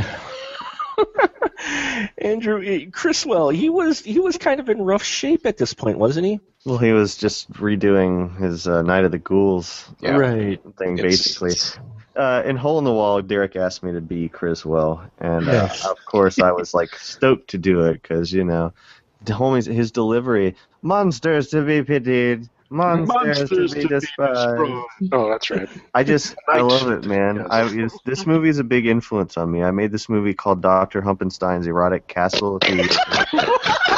S1: Andrew Criswell, he was he was kind of in rough shape at this point, wasn't he?
S7: Well, he was just redoing his uh, Night of the Ghouls
S4: Yeah.
S1: Right.
S7: thing,
S4: It's-
S7: basically. Uh, in Hole in the Wall, Derek asked me to be Criswell, and uh,
S1: Yes.
S7: of course I was like stoked to do it because you know, the homies, his delivery, monsters to be pitied, monsters, to be despised.
S4: Oh, that's right.
S7: I just, I love it, man.
S4: Yes.
S7: I it's, this movie is a big influence on me. I made this movie called Doctor Humpenstein's Erotic Castle. A few years ago.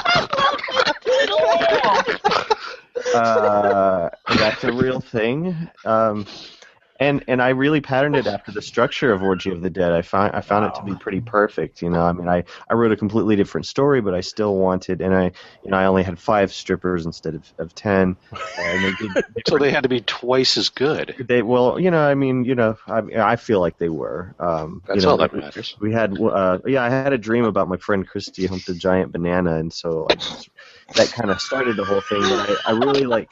S7: uh, that's a real thing. Um, and and I really patterned it after the structure of Orgy of the Dead. I found I found it to be pretty perfect. You know, I mean, I, I wrote a completely different story, but I still wanted, and I you know I only had five strippers instead of, of ten. And they did,
S4: So they had to be twice as good.
S7: they well, you know, I mean, you know, I I feel like they were. Um,
S4: That's
S7: you know,
S4: all that matters.
S7: We had, uh, yeah, I had a dream about my friend Christy humped a giant banana, and so I just, that kind of started the whole thing. But I, I really like.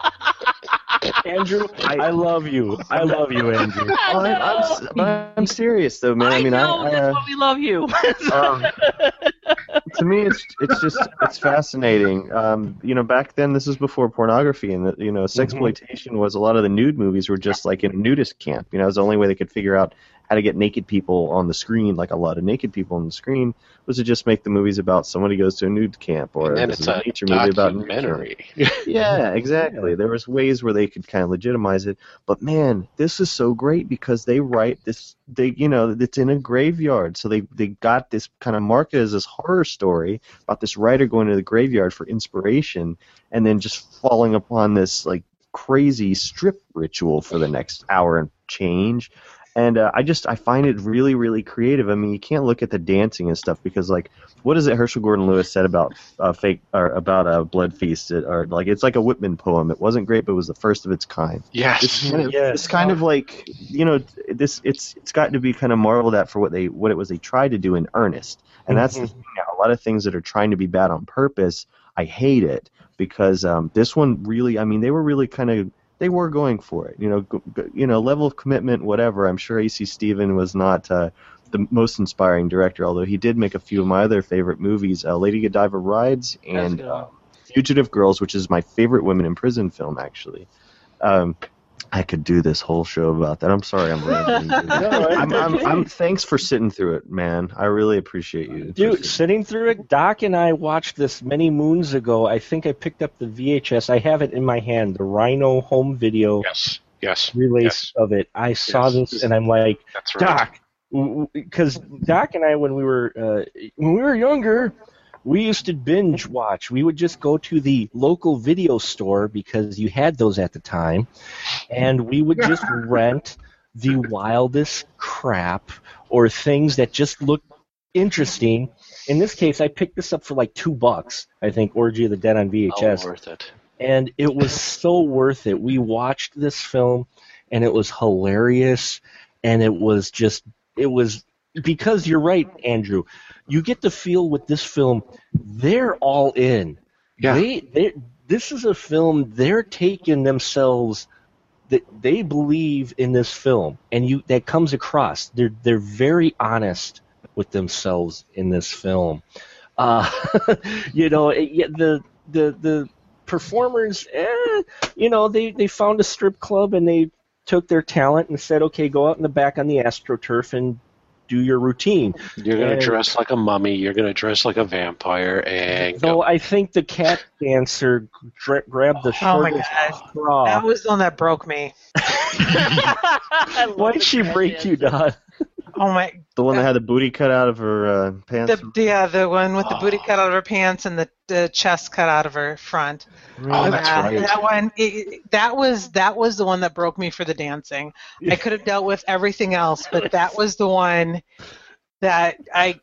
S1: Andrew, I, I love you. I love you, Andrew.
S7: Well, I, I'm, s- but I'm serious though, man. I,
S2: I
S7: mean,
S2: know,
S7: I, I
S2: that's
S7: uh,
S2: why we love you.
S7: um, to me, it's it's just it's fascinating. Um, you know, back then, this was before pornography, and the, you know, sexploitation was a lot of the nude movies were just like in a nudist camp. You know, it was the only way they could figure out how to get naked people on the screen, like a lot of naked people on the screen, was to just make the movies about somebody goes to a nude camp or
S4: And then
S7: this
S4: it's
S7: is
S4: a
S7: nature movie about nature.
S4: documentary.
S7: Yeah, exactly. There was ways where they could kind of legitimize it, but man, this is so great because they write this. They, you know, it's in a graveyard, so they they got this kind of market as this horror story about this writer going to the graveyard for inspiration, and then just falling upon this like crazy strip ritual for the next hour and change. And uh, I just I find it really really creative. I mean, you can't look at the dancing and stuff because like, what is it Herschel Gordon Lewis said about uh, fake or about a uh, Blood Feast? It, or like it's like a Whitman poem. It wasn't great, but it was the first of its kind.
S4: Yes.
S7: It's kind of,
S1: Yes.
S7: it's kind of like you know this. It's it's got to be kind of marveled at for what they what it was they tried to do in earnest. And that's the thing. A lot of things that are trying to be bad on purpose, I hate it because um, this one really. I mean, they were really kind of. They were going for it, you know. G- g- you know, level of commitment, whatever. I'm sure A C Stephen was not uh, the most inspiring director, although he did make a few of my other favorite movies, uh, Lady Godiva Rides and uh, Fugitive Girls, which is my favorite women in prison film, actually. Um, I could do this whole show about that. I'm sorry, I'm rambling. I'm, I'm, I'm, thanks for sitting through it, man. I really appreciate you.
S1: Dude, sitting through it, Doc and I watched this many moons ago. I think I picked up the V H S. I have it in my hand, the Rhino home video
S4: Yes, yes,
S1: release
S4: yes.
S1: of it. I saw
S4: Yes.
S1: this, and I'm like,
S4: That's right.
S1: Doc, because Doc and I, when we were uh, when we were younger, we used to binge watch. We would just go to the local video store because you had those at the time, and we would just rent the wildest crap or things that just looked interesting. In this case, I picked this up for like two bucks. I think Orgy of the Dead on V H S.
S4: Oh, worth it.
S1: And it was so worth it. We watched this film, and it was hilarious, and it was just, it was, because you're right, Andrew, you get the feel with this film, they're all in.
S4: Yeah.
S1: They, they, this is a film, they're taking themselves, that they believe in this film, and you that comes across. They're, they're very honest with themselves in this film. Uh, you know, it, the, the, the, performers, eh, you know, they, they found a strip club and they took their talent and said, okay, go out in the back on the AstroTurf and do your routine.
S4: You're going
S1: And-
S4: to dress like a mummy. You're going to dress like a vampire. And
S1: So
S4: go.
S1: I think the cat dancer gra- grabbed the
S8: Oh my
S1: shortest
S8: God.
S1: straw.
S8: That was the one that broke me.
S1: Why did she break you, Don?
S8: Oh my!
S7: The one that had the booty cut out of her uh, pants.
S8: The, yeah, the one with the booty cut out of her pants and the, the chest cut out of her front.
S4: Oh, that's
S8: Uh,
S4: right.
S8: That one, it, that was that was the one that broke me for the dancing. I could have dealt with everything else, but that was the one that I.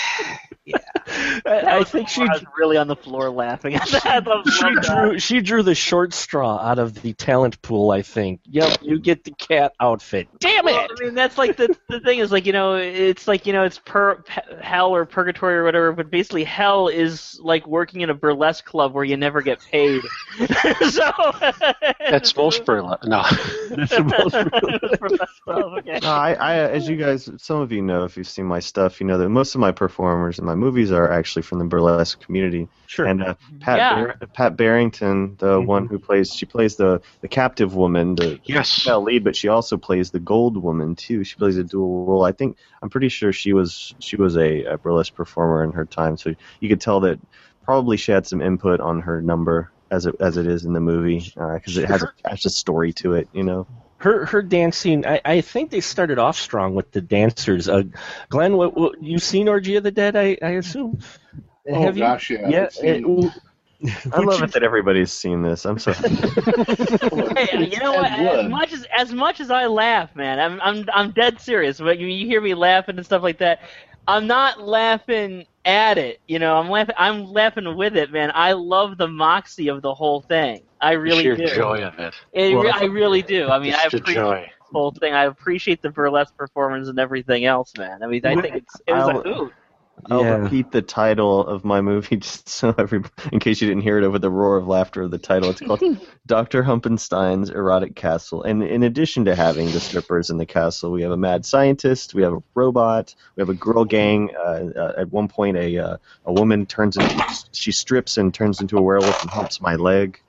S1: I, I think she
S2: I was really on the floor laughing at that. I love
S1: she
S2: that.
S1: drew she drew the short straw out of the talent pool. I think. Yep, you get the cat outfit. Damn
S2: Well,
S1: it!
S2: I mean, that's like the the thing is like you know it's like you know it's per pe- hell or purgatory or whatever, but basically hell is like working in a burlesque club where you never get paid. so
S4: That's most burlesque. No.
S1: That's the most
S2: burlesque club. Okay.
S7: No, I, I, as you guys, some of you know, if you've seen my stuff, you know that most of my performers in my movies are actually from the burlesque community.
S1: Sure.
S7: And uh, Pat
S2: Yeah.
S7: Bar- Pat Barrington, the
S1: Mhm.
S7: one who plays, she plays the, the captive woman, the
S4: Yes.
S7: female lead, but she also plays the gold woman too. She plays a dual role. I think I'm pretty sure she was she was a, a burlesque performer in her time, so you could tell that probably she had some input on her number as it as it is in the movie because it has a, has a story to it, you know.
S1: Her her dancing. I, I think they started off strong with the dancers. Uh, Glenn, what, what you've seen Orgy of the Dead? I, I assume.
S3: Oh
S1: Have you?
S3: gosh, yeah.
S1: Yeah.
S3: I've seen-
S1: it-
S7: I love it that everybody's seen this. I'm sorry.
S2: Hey, you know what?
S3: Ed Wood.
S2: As much as as much as I laugh, man, I'm I'm I'm dead serious. But you, you hear me laughing and stuff like that. I'm not laughing at it, you know. I'm laughing. I'm laughing with it, man. I love the moxie of the whole thing. I really
S4: sheer
S2: do.
S4: joy of it.
S2: It,
S1: Well,
S2: I really do. I mean, I
S4: Just the
S2: appreciate
S4: joy.
S2: the whole thing. I appreciate the burlesque performance and everything else, man. I mean, I think it's it was
S7: I'll-
S2: a hoot.
S7: I'll
S1: Yeah.
S7: repeat the title of my movie just so every, in case you didn't hear it over the roar of laughter of the title. It's called Doctor Humpenstein's Erotic Castle. And in addition to having the strippers in the castle, we have a mad scientist, we have a robot, we have a girl gang. Uh, uh, at one point, a uh, a woman turns into she strips and turns into a werewolf and humps my leg.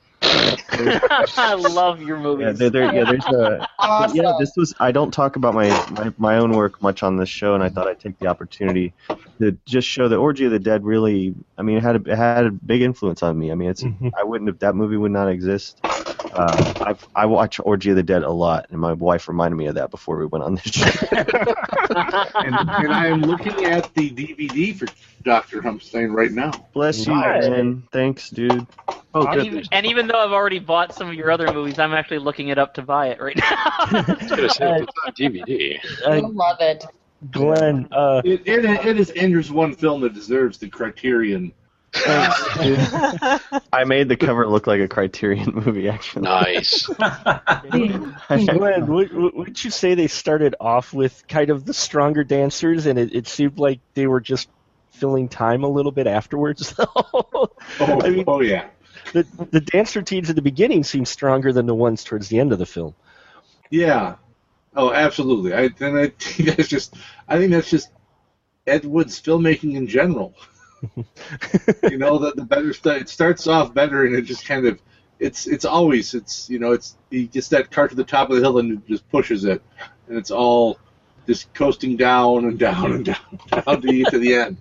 S2: I love your movies.
S7: Yeah, there, there, yeah, there's a.
S6: Awesome.
S7: Yeah, this was. I don't talk about my, my my own work much on this show, and I thought I'd take the opportunity to just show that Orgy of the Dead really. I mean, it had a, it had a big influence on me. I mean, it's.
S1: Mhm.
S7: I wouldn't have that movie would not exist. Uh, I've, I watch Orgy of the Dead a lot, and my wife reminded me of that before we went on this show.
S3: and, and I am looking at the D V D for Doctor Humpstein right now.
S7: Bless you,
S1: Nice.
S7: man. Thanks, dude. Oh,
S2: and,
S7: good.
S2: even, and even though I've already bought some of your other movies, I'm actually looking it up to buy it right now.
S4: I was gonna say, it's on D V D.
S6: I
S1: Uh,
S6: love it.
S1: Glenn, uh,
S3: It, it, it is Andrew's one film that deserves the Criterion.
S7: I made the cover look like a Criterion movie, actually.
S4: Nice.
S1: Glenn, would, would- wouldn't you say they started off with kind of the stronger dancers, and it, it seemed like they were just filling time a little bit afterwards?
S3: Oh,
S1: I mean,
S3: oh yeah.
S1: the, the dance routines at the beginning seem stronger than the ones towards the end of the film.
S3: Yeah. Oh, absolutely. I and I think that's just I think that's just Ed Wood's filmmaking in general. You know, the the better stuff. It starts off better, and it just kind of, it's it's always it's you know it's he gets that cart to the top of the hill and it just pushes it, and it's all just coasting down and down and down down to get to the end.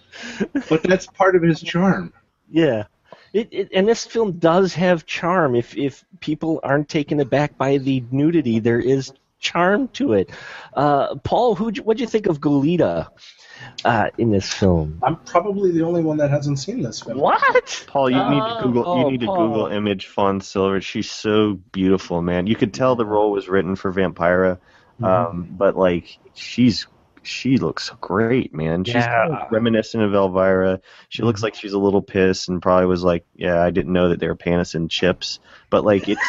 S3: But that's part of his charm.
S1: Yeah. It, it, and this film does have charm. If if people aren't taken aback by the nudity, there is charm to it. Uh, Paul, who'd you, what'd you think of Goleta uh, in this film?
S9: I'm probably the only one that hasn't seen this film.
S1: What?
S7: Paul, you need to
S1: Oh,
S7: Google.
S1: oh,
S7: you need to
S1: Paul.
S7: Google image Fawn Silver. She's so beautiful, man. You could tell the role was written for Vampira, um, but like she's she looks great, man. She's kind
S1: Yeah.
S7: of reminiscent of Elvira. She looks like she's a little pissed and probably was like, "Yeah, I didn't know that they were paying us in chips." But like it's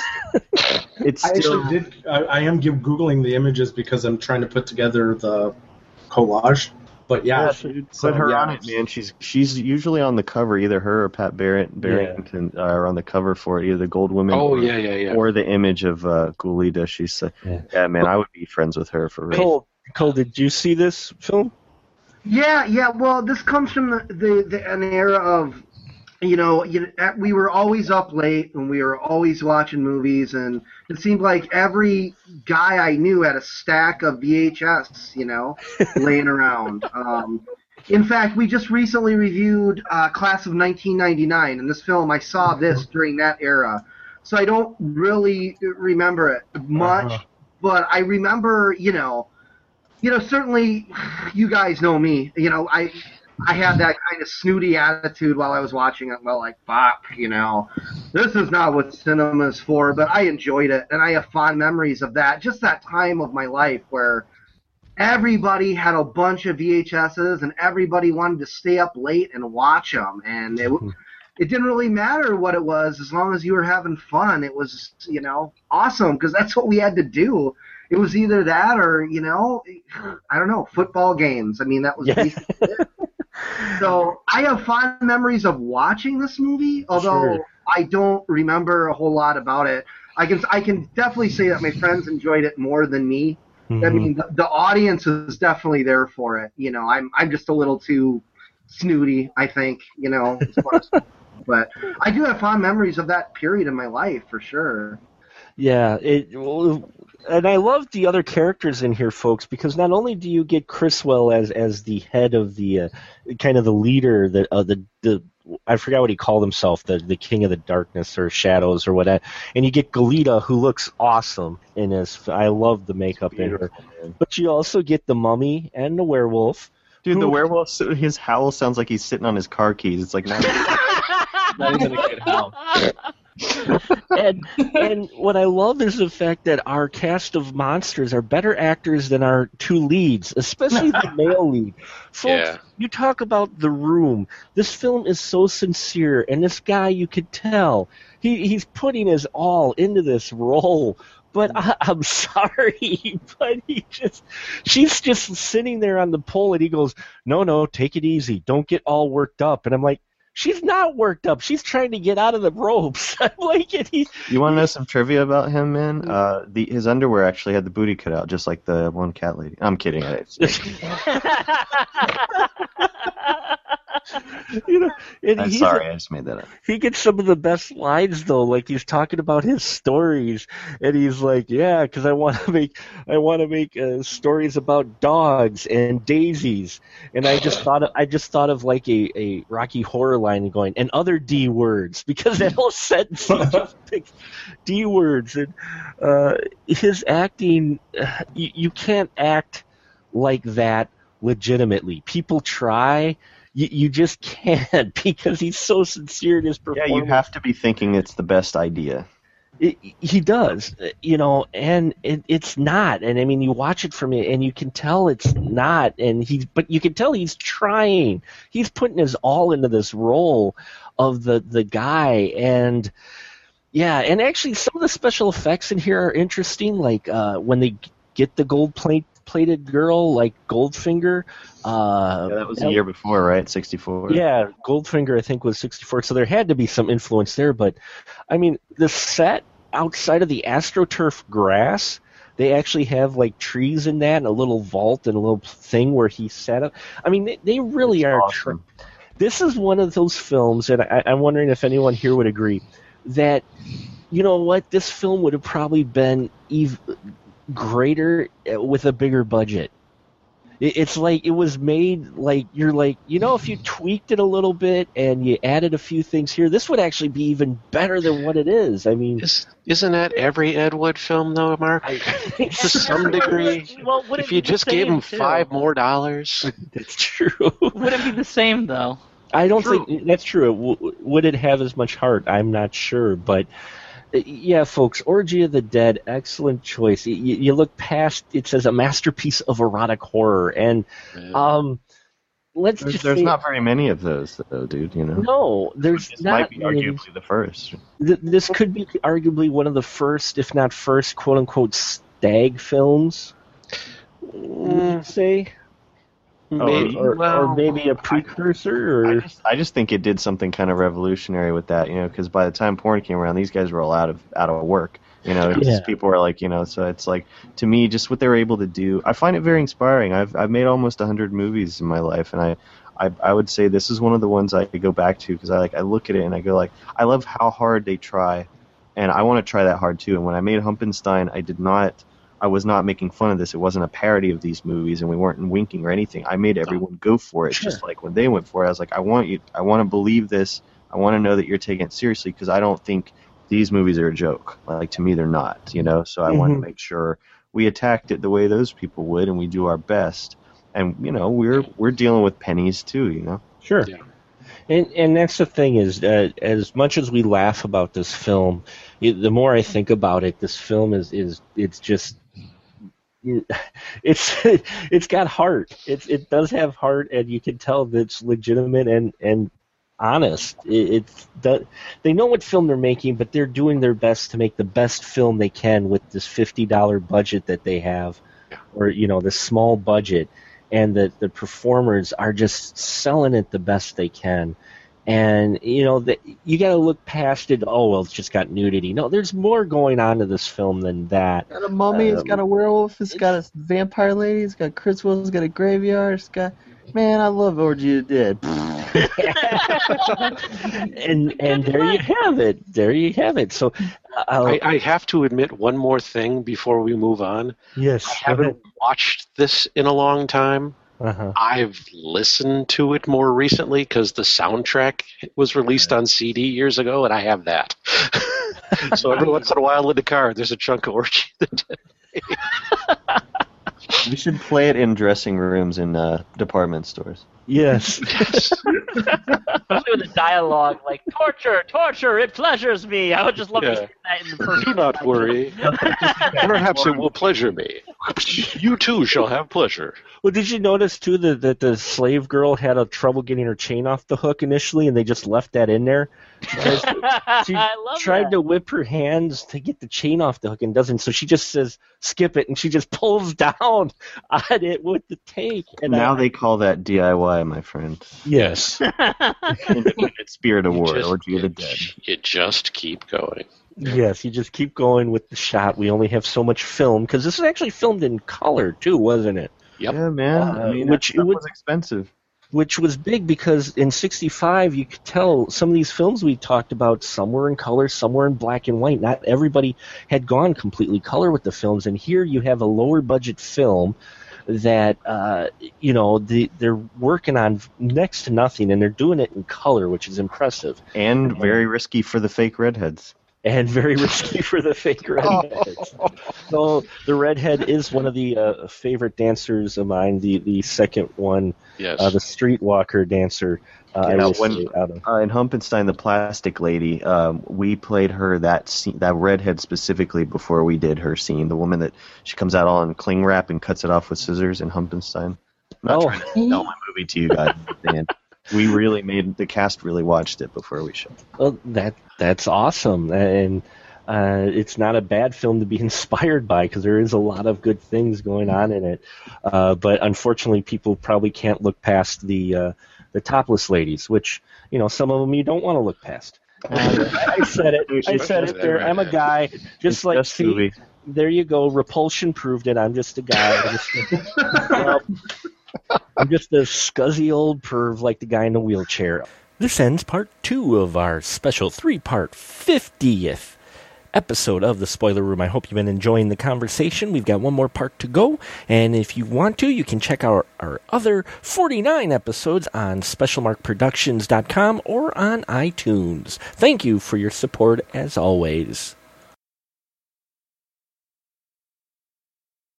S7: it's
S9: I
S7: still.
S9: actually did. I, I am give, googling the images because I'm trying to put together the collage. But yeah,
S7: Yeah, dude,
S9: so,
S7: put her
S9: yeah.
S7: on it, man. She's she's usually on the cover. Either her or Pat Barrett, Barrington uh, are on the cover for it. Either the Gold Women
S4: Oh
S7: or,
S4: yeah, yeah, yeah.
S7: or the image of uh, Goleta. She's uh,
S1: Yeah.
S7: yeah. man. I would be friends with her for real.
S1: Cole, Cole, did you see this film?
S5: Yeah, yeah. Well, this comes from the, the, the an era of, you know, you, we were always up late and we were always watching movies, and it seemed like every guy I knew had a stack of V H S, you know, laying around. Um, in fact, we just recently reviewed uh, Class of nineteen ninety-nine, and this film, I saw this during that era, so I don't really remember it much,
S1: Uh-huh.
S5: but I remember, you know. You know, certainly, you guys know me. You know, I I had that kind of snooty attitude while I was watching it. Well, like, fuck, you know, this is not what cinema's for. But I enjoyed it, and I have fond memories of that. Just that time of my life where everybody had a bunch of V H S's, and everybody wanted to stay up late and watch them. And it it didn't really matter what it was, as long as you were having fun. It was, you know, awesome, because that's what we had to do. It was either that or, you know, I don't know, football games. I mean, that was
S1: Yeah.
S5: basically it. So I have fond memories of watching this movie, although
S1: Sure.
S5: I don't remember a whole lot about it. I can I can definitely say that my friends enjoyed it more than me. I
S1: Mhm.
S5: mean, the, the audience is definitely there for it. You know, I'm I'm just a little too snooty, I think. You know, as far as, but I do have fond memories of that period in my life for sure.
S1: Yeah, it, and I love the other characters in here, folks, because not only do you get Criswell as as the head of the uh, kind of the leader, the uh, the the I forgot what he called himself, the the king of the darkness or shadows or whatever, and you get Goleta, who looks awesome in this. I love the makeup in her, but you also get the mummy and the werewolf.
S7: Dude, the
S1: who-
S7: werewolf, his howl sounds like he's sitting on his car keys. It's like not, not even a good howl.
S1: and and what I love is the fact that our cast of monsters are better actors than our two leads, especially the male lead. Folks,
S4: Yeah.
S1: you talk about The Room. This film is so sincere, and this guy, you could tell, he he's putting his all into this role. But I, I'm sorry, but he just, she's just sitting there on the pole, and he goes, "No, no, take it easy. Don't get all worked up." And I'm like, she's not worked up. She's trying to get out of the ropes. I'm like, and he,
S7: You want to know some trivia about him, man? Uh, the his underwear actually had the booty cut out, just like the one cat lady. I'm kidding. It's-
S1: you know, and
S7: I'm
S1: he's
S7: sorry, I just made that up.
S1: he gets some of the best lines though. Like he's talking about his stories, and he's like, "Yeah, because I want to make I want to make uh, stories about dogs and daisies." And I just thought of, I just thought of like a, a Rocky Horror line going, and other D words, because that whole sentence he just picks D words. And uh, his acting, uh, you, you can't act like that legitimately. People try. You, you just can't, because he's so sincere in his
S7: Yeah,
S1: performance.
S7: you have to be thinking it's the best idea.
S1: It, he does, you know, and it, it's not. And I mean, you watch it from it, and you can tell it's not. And he's, but you can tell he's trying. He's putting his all into this role of the the guy. And yeah, and actually, some of the special effects in here are interesting. Like uh, when they get the gold plate. plated girl like Goldfinger. Uh,
S7: Yeah, that was the year before, right? sixty-four.
S1: Yeah, Goldfinger I think was sixty-four, so there had to be some influence there. But I mean, the set outside of the AstroTurf grass, they actually have like trees in that, and a little vault and a little thing where he set up. I mean, they, they really
S7: It's
S1: are.
S7: awesome.
S1: this is one of those films, and I, I'm wondering if anyone here would agree, that, you know what, this film would have probably been even greater with a bigger budget. It's like it was made like you're like, you know, if you tweaked it a little bit and you added a few things here, this would actually be even better than what it is. I mean,
S4: Is, isn't that every Ed Wood film, though, Mark? To some degree.
S2: Well, would it
S4: If
S2: be
S4: you
S2: the
S4: just gave
S2: same,
S4: him
S2: too?
S4: five more dollars.
S1: that's true.
S2: Would it be the same though?
S1: I don't
S5: True.
S1: think that's true. It w- would it have as much heart? I'm not sure, but uh, yeah, folks, Orgy of the Dead, excellent choice. You, you look past it says a masterpiece of erotic horror, and um, let's
S7: There's,
S1: just
S7: there's
S1: say,
S7: not very many of those, though, dude. You know.
S1: no, there's
S7: This
S1: not
S7: might be
S1: many.
S7: arguably the first.
S1: Th- this could be arguably one of the first, if not first, quote unquote, stag films. Would you say?
S4: Maybe.
S1: or, or,
S4: well,
S1: or maybe a precursor,
S7: I
S1: or
S7: just, I just think it did something kind of revolutionary with that, you know, because by the time porn came around, these guys were all out of out of work. You know, it's
S1: Yeah.
S7: just people were like, you know, so it's like, to me, just what they were able to do, I find it very inspiring. I've I've made almost one hundred movies in my life, and I, I, I would say this is one of the ones I could go back to, because I like I look at it and I go like, I love how hard they try, and I want to try that hard too. And when I made Humpenstein, I did not, I was not making fun of this. It wasn't a parody of these movies, and we weren't winking or anything. I made everyone go for it,
S1: Sure.
S7: just like when they went for it. I was like, I want you, I want to believe this. I want to know that you're taking it seriously, because I don't think these movies are a joke. Like, to me, they're not, you know? So I want to
S1: Mhm.
S7: make sure we attacked it the way those people would, and we do our best. And, you know, we're we're dealing with pennies, too, you know?
S1: sure.
S4: Yeah.
S1: And and that's the thing is, uh, as much as we laugh about this film, it, the more I think about it, this film is is it's just it's it's got heart. It's it does have heart, and you can tell that it's legitimate and and honest. It, it's the, they know what film they're making, but they're doing their best to make the best film they can with this fifty dollar budget that they have, or you know, this small budget. And the, the performers are just selling it the best they can. And, you know, the, you got to look past it. Oh, well, it's just got nudity. No, there's more going on to this film than that.
S10: It's got a mummy, it's
S1: Um,
S10: got a werewolf, it's got a vampire lady, it's got Chris Willis, it's got a graveyard, it's got... Man, I love Orgy of the Dead.
S1: and and there you have it. There you have it. So, uh,
S4: I, I have to admit one more thing before we move on.
S1: yes.
S4: I haven't watched this in a long time.
S1: Uh-huh.
S4: I've listened to it more recently because the soundtrack was released on C D years ago, and I have that. So every once in a while in the car, there's a chunk of Orgy of the Dead.
S7: We should play it in dressing rooms in uh, department stores.
S1: Yes.
S2: Especially with the dialogue, like torture, torture, it pleasures me. I would just love
S4: Yeah.
S2: to hear that in the first.
S4: Do not worry. Perhaps it will pleasure me. You too shall have pleasure.
S1: Well, did you notice, too, that, that the slave girl had a trouble getting her chain off the hook initially, and they just left that in there? Because she
S2: I love
S1: tried
S2: that.
S1: to whip her hands to get the chain off the hook and doesn't, so she just says, skip it, and she just pulls down on it with the tape. And
S7: Now
S1: I,
S7: they call that D I Y, my friend.
S1: Yes.
S7: Independent Spirit Award,
S4: just,
S7: Orgy of the Dead.
S4: you just keep going.
S1: Yes, you just keep going with the shot. We only have so much film, because this is actually filmed in color, too, wasn't it?
S4: Yep.
S7: Yeah, man.
S1: Uh,
S7: I mean,
S1: which
S7: which that
S1: would-
S7: was expensive.
S1: Which was big because in sixty-five, you could tell some of these films we talked about, some were in color, some were in black and white. Not everybody had gone completely color with the films. And here you have a lower budget film that, uh, you know, the, they're working on next to nothing, and they're doing it in color, which is impressive.
S7: And very risky for the fake redheads.
S1: And very risky for the fake redheads. So the redhead is one of the uh, favorite dancers of mine, the, the second one.
S4: Yes.
S1: Uh, the streetwalker dancer. Uh,
S7: Yeah,
S1: I will
S7: when-
S1: say out of.
S7: Uh, in Humpenstein, the plastic lady, um, we played her that scene, that redhead specifically before we did her scene. The woman that she comes out all in cling wrap and cuts it off with scissors in Humpenstein. I'm not
S1: Oh.
S7: trying to sell my movie to you guys, man. We really made the cast really watched it before we showed.
S1: Well, that that's awesome, and uh, it's not a bad film to be inspired by because there is a lot of good things going on in it. Uh, but unfortunately, people probably can't look past the uh, the topless ladies, which you know some of them you don't want to look past. Uh, I said it. I said it there. I'm a guy, just
S7: It's
S1: like
S7: just
S1: see.
S7: movie.
S1: There you go. Repulsion proved it. I'm just a guy. I'm just, well, I'm just a scuzzy old perv like the guy in the wheelchair. This ends part two of our special three-part fiftieth episode of The Spoiler Room. I hope you've been enjoying the conversation. We've got one more part to go, and if you want to, you can check out our, our other forty-nine episodes on special mark productions dot com or on iTunes. Thank you for your support, as always.